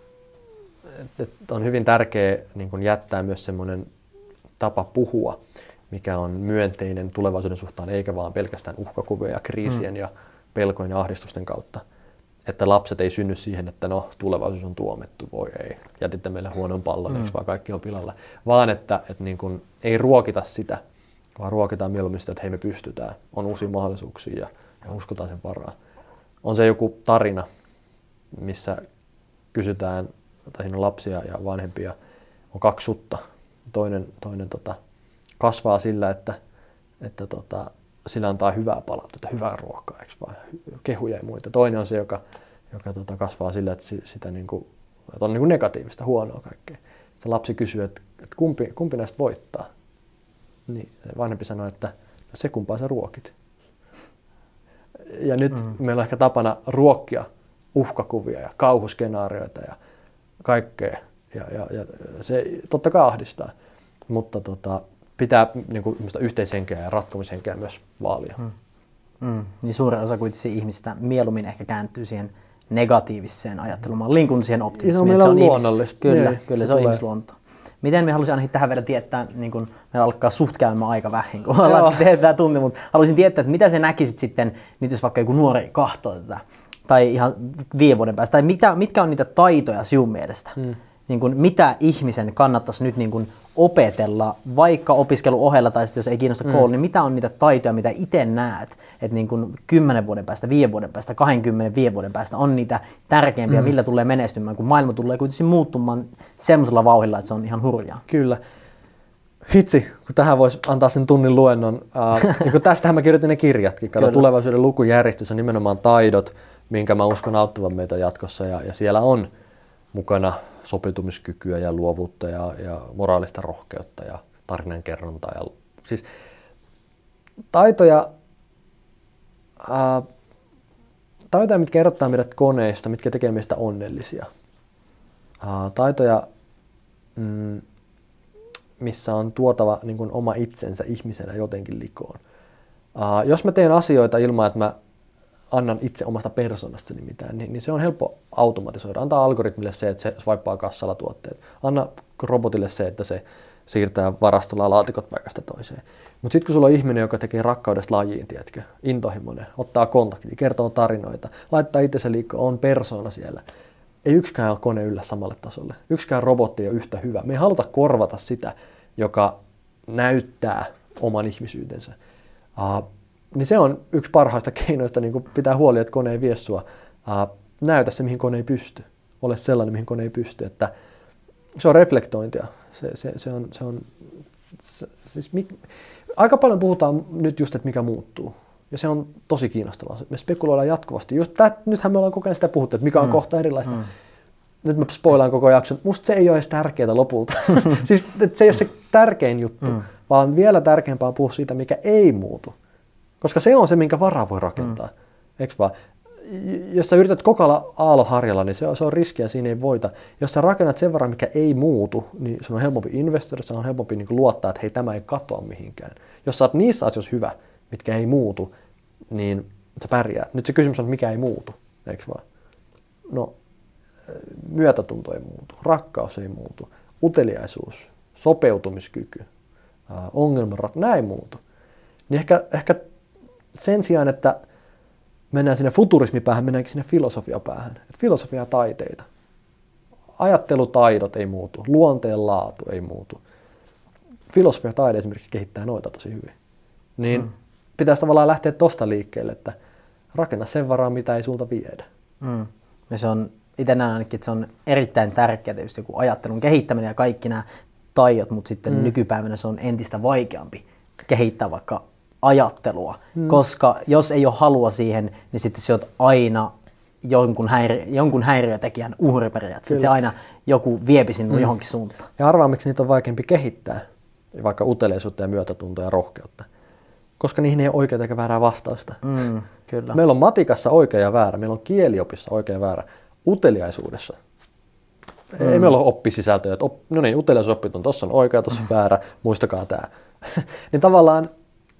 Speaker 1: et, et on hyvin tärkeää niin kun jättää myös semmoinen tapa puhua, mikä on myönteinen tulevaisuuden suhtaan, eikä vaan pelkästään uhkakuvia ja kriisien mm. ja pelkojen ja ahdistusten kautta. Että lapset ei synny siihen, että no, tulevaisuus on tuomittu, voi ei, jätitte meille huonon pallon, mm. eikö vaan kaikki on pilalla. Vaan että, että niin kun ei ruokita sitä, vaan ruokitaan mieluummin sitä, että hei me pystytään, on uusia mahdollisuuksia ja, ja uskotaan sen varaan. On se joku tarina, missä kysytään, tai siinä on lapsia ja vanhempia, on kaksi sutta. Toinen, toinen tota, kasvaa sillä, että, että tota, sillä antaa hyvää palautetta, hyvää ruokaa, eikö vaan, kehuja ja muita. Toinen on se, joka, joka tota, kasvaa sillä, että, sitä, niin kuin, että on niin kuin negatiivista, huonoa kaikkea. Se lapsi kysyy, että, että kumpi, kumpi näistä voittaa. Niin vanhempi sanoi, että no se kumpaa sä ruokit. Ja nyt mm. meillä on ehkä tapana ruokkia uhkakuvia ja kauhuskenaarioita ja kaikkea. Ja, ja, ja se totta kai ahdistaa, mutta tota, pitää niin kuin, yhteishenkeä ja ratkomishenkeä myös vaalia. Mm.
Speaker 3: Mm. Niin suurin osa kuitenkin ihmisistä mieluummin ehkä kääntyy siihen negatiiviseen ajattelumalliin kuin siihen optimismiin.
Speaker 1: Se on, se on luonnollista.
Speaker 3: Kyllä,
Speaker 1: niin,
Speaker 3: kyllä se, se on ihmisluonto. Miten me haluaisin ainakin tähän vielä tietää, niin kun meillä alkaa suht käymään aika vähin, kun ollaan tehdä tämä tunti, mutta haluaisin tietää, että mitä sä näkisit sitten, nyt jos vaikka joku nuori kahtoo tätä, tai ihan viiden vuoden päästä, tai mitä, mitkä on niitä taitoja sinun mielestä, mm. niin kuin, mitä ihmisen kannattaisi nyt niin kuin, opetella, vaikka opiskelun ohella tai sitten jos ei kiinnosta mm. koulu, niin mitä on niitä taitoja, mitä itse näet, että niin kuin kymmenen vuoden päästä, viiden vuoden päästä, kaksikymmentä vuoden päästä on niitä tärkeimpiä, mm. millä tulee menestymään, kun maailma tulee kuitenkin muuttumaan semmoisella vauhdilla, että se on ihan hurjaa.
Speaker 1: Kyllä. Hitsi, kun tähän voisi antaa sen tunnin luennon. Äh, niin kun tästähän mä kirjoitin ne kirjatkin. Kato, tulevaisuuden lukujärjestys on nimenomaan taidot, minkä mä uskon auttavan meitä jatkossa. Ja, ja siellä on mukana sopeutumiskykyä ja luovuutta ja, ja moraalista rohkeutta ja tarinankerrontaa. Ja, siis taitoja, ää, taitoja, mitkä erottaa meidät koneista, mitkä tekee meistä onnellisia. Ää, taitoja, mm, missä on tuotava niin kuin oma itsensä ihmisenä jotenkin likoon. Ää, jos mä teen asioita ilman, että mä annan itse omasta persoonastani mitään, niin, niin se on helppo automatisoida. Antaa algoritmille se, että se swipaa kassalla tuotteet. Anna robotille se, että se siirtää varastolla laatikot paikasta toiseen. Mutta sitten kun sulla on ihminen, joka tekee rakkaudesta lajiin, tiedätkö, intohimoinen, ottaa kontaktia, kertoo tarinoita, laittaa itsensä liikkoon, on persoona siellä. Ei yksikään kone yllä samalle tasolle. Yksikään robotti ei ole yhtä hyvä. Me ei haluta korvata sitä, joka näyttää oman ihmisyytensä. Uh, niin se on yksi parhaista keinoista niin pitää huoli, että kone ei vie sua. Uh, näytä se, mihin kone ei pysty. Ole sellainen, mihin kone ei pysty. Että se on reflektointia. Se, se, se on, se on, se, siis mik, aika paljon puhutaan nyt just, että mikä muuttuu. Ja se on tosi kiinnostavaa. Me spekuloidaan jatkuvasti. Just tää, nythän me ollaan koko ajan sitä puhuttu, että mikä on mm. kohta erilaista. Mm. Nyt mä spoilaan koko jakson. Musta se ei ole edes tärkeää lopulta. Siis se ei ole se tärkein juttu, mm. vaan vielä tärkeämpää on puhua siitä, mikä ei muutu. Koska se on se, minkä varaa voi rakentaa. Mm. Eiks vaan? Jos sä yrität kokoilla aaloharjalla, niin se on, se on riskiä, siinä ei voita. Jos sä rakennat sen varan, mikä ei muutu, niin sun on helpompi investoida, se on helpompi niin kuin luottaa, että hei, tämä ei katoa mihinkään. Jos sä oot niissä asioissa hyvä, mitkä ei muutu, niin sä pärjäät. Nyt se kysymys on, että mikä ei muutu, eikö vaan? No, myötätunto ei muutu, rakkaus ei muutu, uteliaisuus, sopeutumiskyky, ongelmanrat, näin muutu. Niin ehkä, ehkä sen sijaan, että mennään sinne futurismipäähän, mennäänkin sinne filosofiapäähän. Et filosofia ja taiteita. Ajattelutaidot ei muutu, luonteen laatu ei muutu. Filosofia ja taide esimerkiksi kehittää noita tosi hyvin. Niin mm. pitäisi tavallaan lähteä tosta liikkeelle, että rakenna sen varaan, mitä ei sulta viedä.
Speaker 3: Mm. Ja se on, itse näen ainakin, että se on erittäin tärkeää just joku ajattelun kehittäminen ja kaikki nämä taidot, mutta sitten mm. nykypäivänä se on entistä vaikeampi kehittää vaikka ajattelua, mm. koska jos ei ole halua siihen, niin sitten sä oot aina jonkun, häiri, jonkun häiriötekijän uhri periaatteessa. Sitten se aina joku viepi sinua mm. johonkin suuntaan.
Speaker 1: Ja arvaa, miksi niitä on vaikeampi kehittää, vaikka uteliaisuutta ja myötätuntoa ja rohkeutta. Koska niihin ei ole oikeaa eikä väärää vastausta.
Speaker 3: Mm, kyllä.
Speaker 1: Meillä on matikassa oikea ja väärä, meillä on kieliopissa oikea ja väärä. Uteliaisuudessa mm. ei meillä ole oppisisältöjä, että op, no niin, uteliaisuusoppit on, tuossa on oikea, tuossa on väärä, muistakaa tämä. Niin tavallaan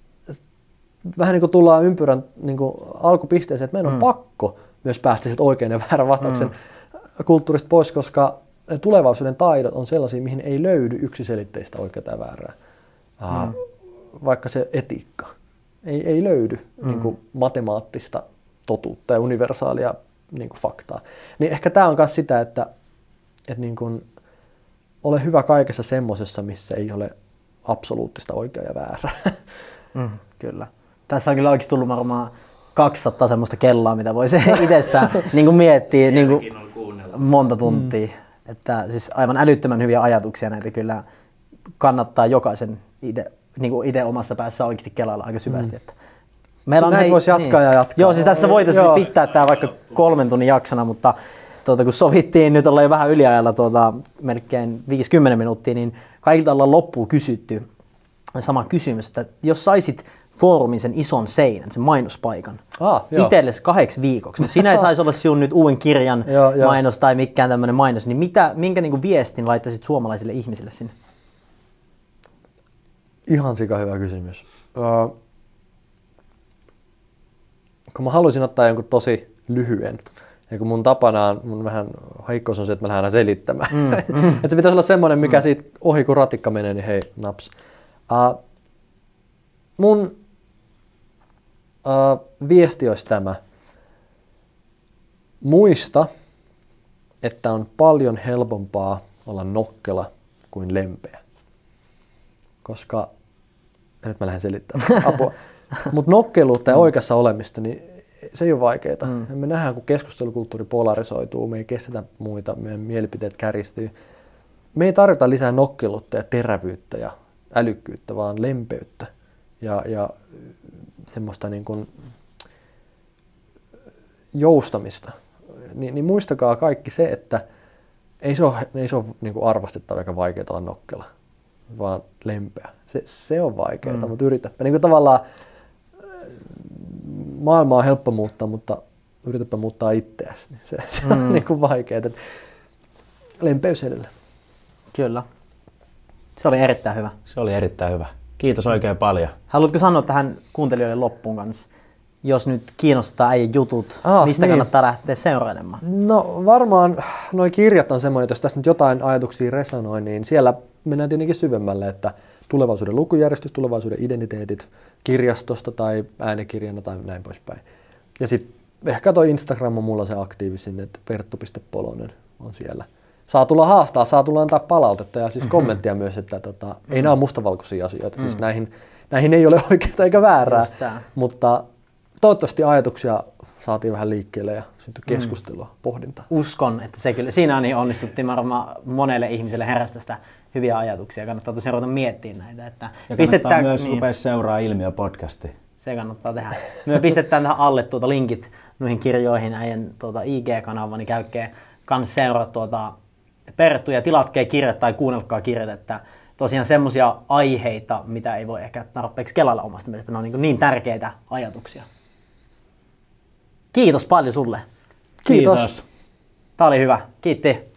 Speaker 1: vähän niin kuin tullaan ympyrän niin kuin alkupisteeseen, että meidän on mm. pakko myös päästä sieltä oikean ja väärän vastauksen mm. kulttuurista pois, koska ne tulevaisuuden taidot on sellaisia, mihin ei löydy yksiselitteistä oikeaa ja väärää. Mm. Vaikka se etiikka. Ei, ei löydy mm. niin kuin matemaattista totuutta ja universaalia niin kuin faktaa. Niin ehkä tämä on myös sitä, että, että niin kuin, ole hyvä kaikessa semmoisessa, missä ei ole absoluuttista oikeaa ja väärää.
Speaker 3: Mm, kyllä. Tässä on kyllä oikeasti tullut varmaan kaksisataa semmoista kellaa, mitä voisi itsessään niin kuin miettiä niin kuin monta tuntia. Mm. Että siis aivan älyttömän hyviä ajatuksia näitä kyllä kannattaa jokaisen itse niin kuin itse omassa päässä oikeasti kelailla aika syvästi. Mm. Että
Speaker 1: meillä on näin voisi jatkaa niin. ja jatkaa.
Speaker 3: Joo, siis tässä voitaisiin pitää tämä vaikka kolmen tunnin jaksona, mutta tuota, kun sovittiin, nyt ollaan jo vähän yliajalla tuota, melkein viisikymmentä minuuttia, niin kaikilta ollaan loppuun kysytty sama kysymys, että jos saisit foorumin sen ison seinän, sen mainospaikan, ah, itsellesi kahdeksi viikoksi, mutta siinä ei saisi olla sinun nyt uuden kirjan joo, mainos jo. Tai mikään tämmöinen mainos, niin mitä, minkä niin kuin viestin laittaisit suomalaisille ihmisille sinne?
Speaker 1: Ihan sika hyvä kysymys. Uh, kun mä haluaisin ottaa jonkun tosi lyhyen, ja kun mun tapana on, mun vähän heikkous on se, että mä lähden aina selittämään. Mm, mm, että se pitäisi olla semmoinen, mikä mm. siitä ohi kun ratikka menee, niin hei, naps. Uh, mun uh, viesti olisi tämä. Muista, että on paljon helpompaa olla nokkela kuin lempeä. Koska, nyt mä lähden selittämään, apua. Mutta nokkeluutta ja oikeassa olemista, niin se ei ole vaikeaa. Mm. Me nähdään, kun keskustelukulttuuri polarisoituu, me ei kestetä muita, meidän mielipiteet kärjistyy. Me ei tarvita lisää nokkeluutta ja terävyyttä ja älykkyyttä, vaan lempeyttä ja, ja semmoista niin kuin joustamista. Ni, niin muistakaa kaikki se, että ei se ole, ei se ole niin kuin arvostettava eikä vaikeaa olla nokkela, vaan lempeä. Se, se on vaikeaa, mm. mutta yritäpä. Niin kuin tavallaan maailmaa on helppo muuttaa, mutta yritäpä muuttaa itseäsi. Se, se mm. on niin kuin vaikeaa. Lempeys edellä.
Speaker 3: Kyllä. Se oli erittäin hyvä.
Speaker 4: Se oli erittäin hyvä. Kiitos oikein paljon.
Speaker 3: Haluatko sanoa tähän kuuntelijoille loppuun kanssa, jos nyt kiinnostaa äijän jutut,
Speaker 1: ah,
Speaker 3: mistä
Speaker 1: niin.
Speaker 3: kannattaa lähteä seurailemaan?
Speaker 1: No varmaan nuo kirjat on semmoinen, että jos tässä nyt jotain ajatuksia resonoi, niin siellä mennään tietenkin syvemmälle, että tulevaisuuden lukujärjestys, tulevaisuuden identiteetit kirjastosta tai äänikirjana tai näin poispäin. Ja sitten ehkä toi Instagram on mulla se aktiivisin, että perttu piste polonen on siellä. Saa tulla haastaa, saa tulla antaa palautetta ja siis kommenttia myös, että tota, ei nämä ole mustavalkoisia asioita. Mm. Siis näihin, näihin ei ole oikeaa eikä väärää, mutta toivottavasti ajatuksia saatiin vähän liikkeelle ja syntyi keskustelua, mm. pohdintaa.
Speaker 3: Uskon, että se kyllä, siinä niin onnistuttiin varmaan monelle ihmiselle herästä sitä hyviä ajatuksia. Kannattaa tosiaan ruveta miettimään näitä. Että
Speaker 4: ja kannattaa myös niin, rupea seuraa Ilmiö-podcastia.
Speaker 3: Se kannattaa tehdä. Me pistetään tähän alle tuota linkit noihin kirjoihin äijän tuota I G-kanavaan, niin käykää kans seuraa tuota Perttu ja tilatkee kirjat tai kuunnelkaa kirjat, että tosiaan semmoisia aiheita, mitä ei voi ehkä tarpeeksi kelailla omasta mielestä, ne on niin, niin tärkeitä ajatuksia. Kiitos paljon sulle.
Speaker 1: Kiitos. Kiitos.
Speaker 3: Tää oli hyvä. Kiitti.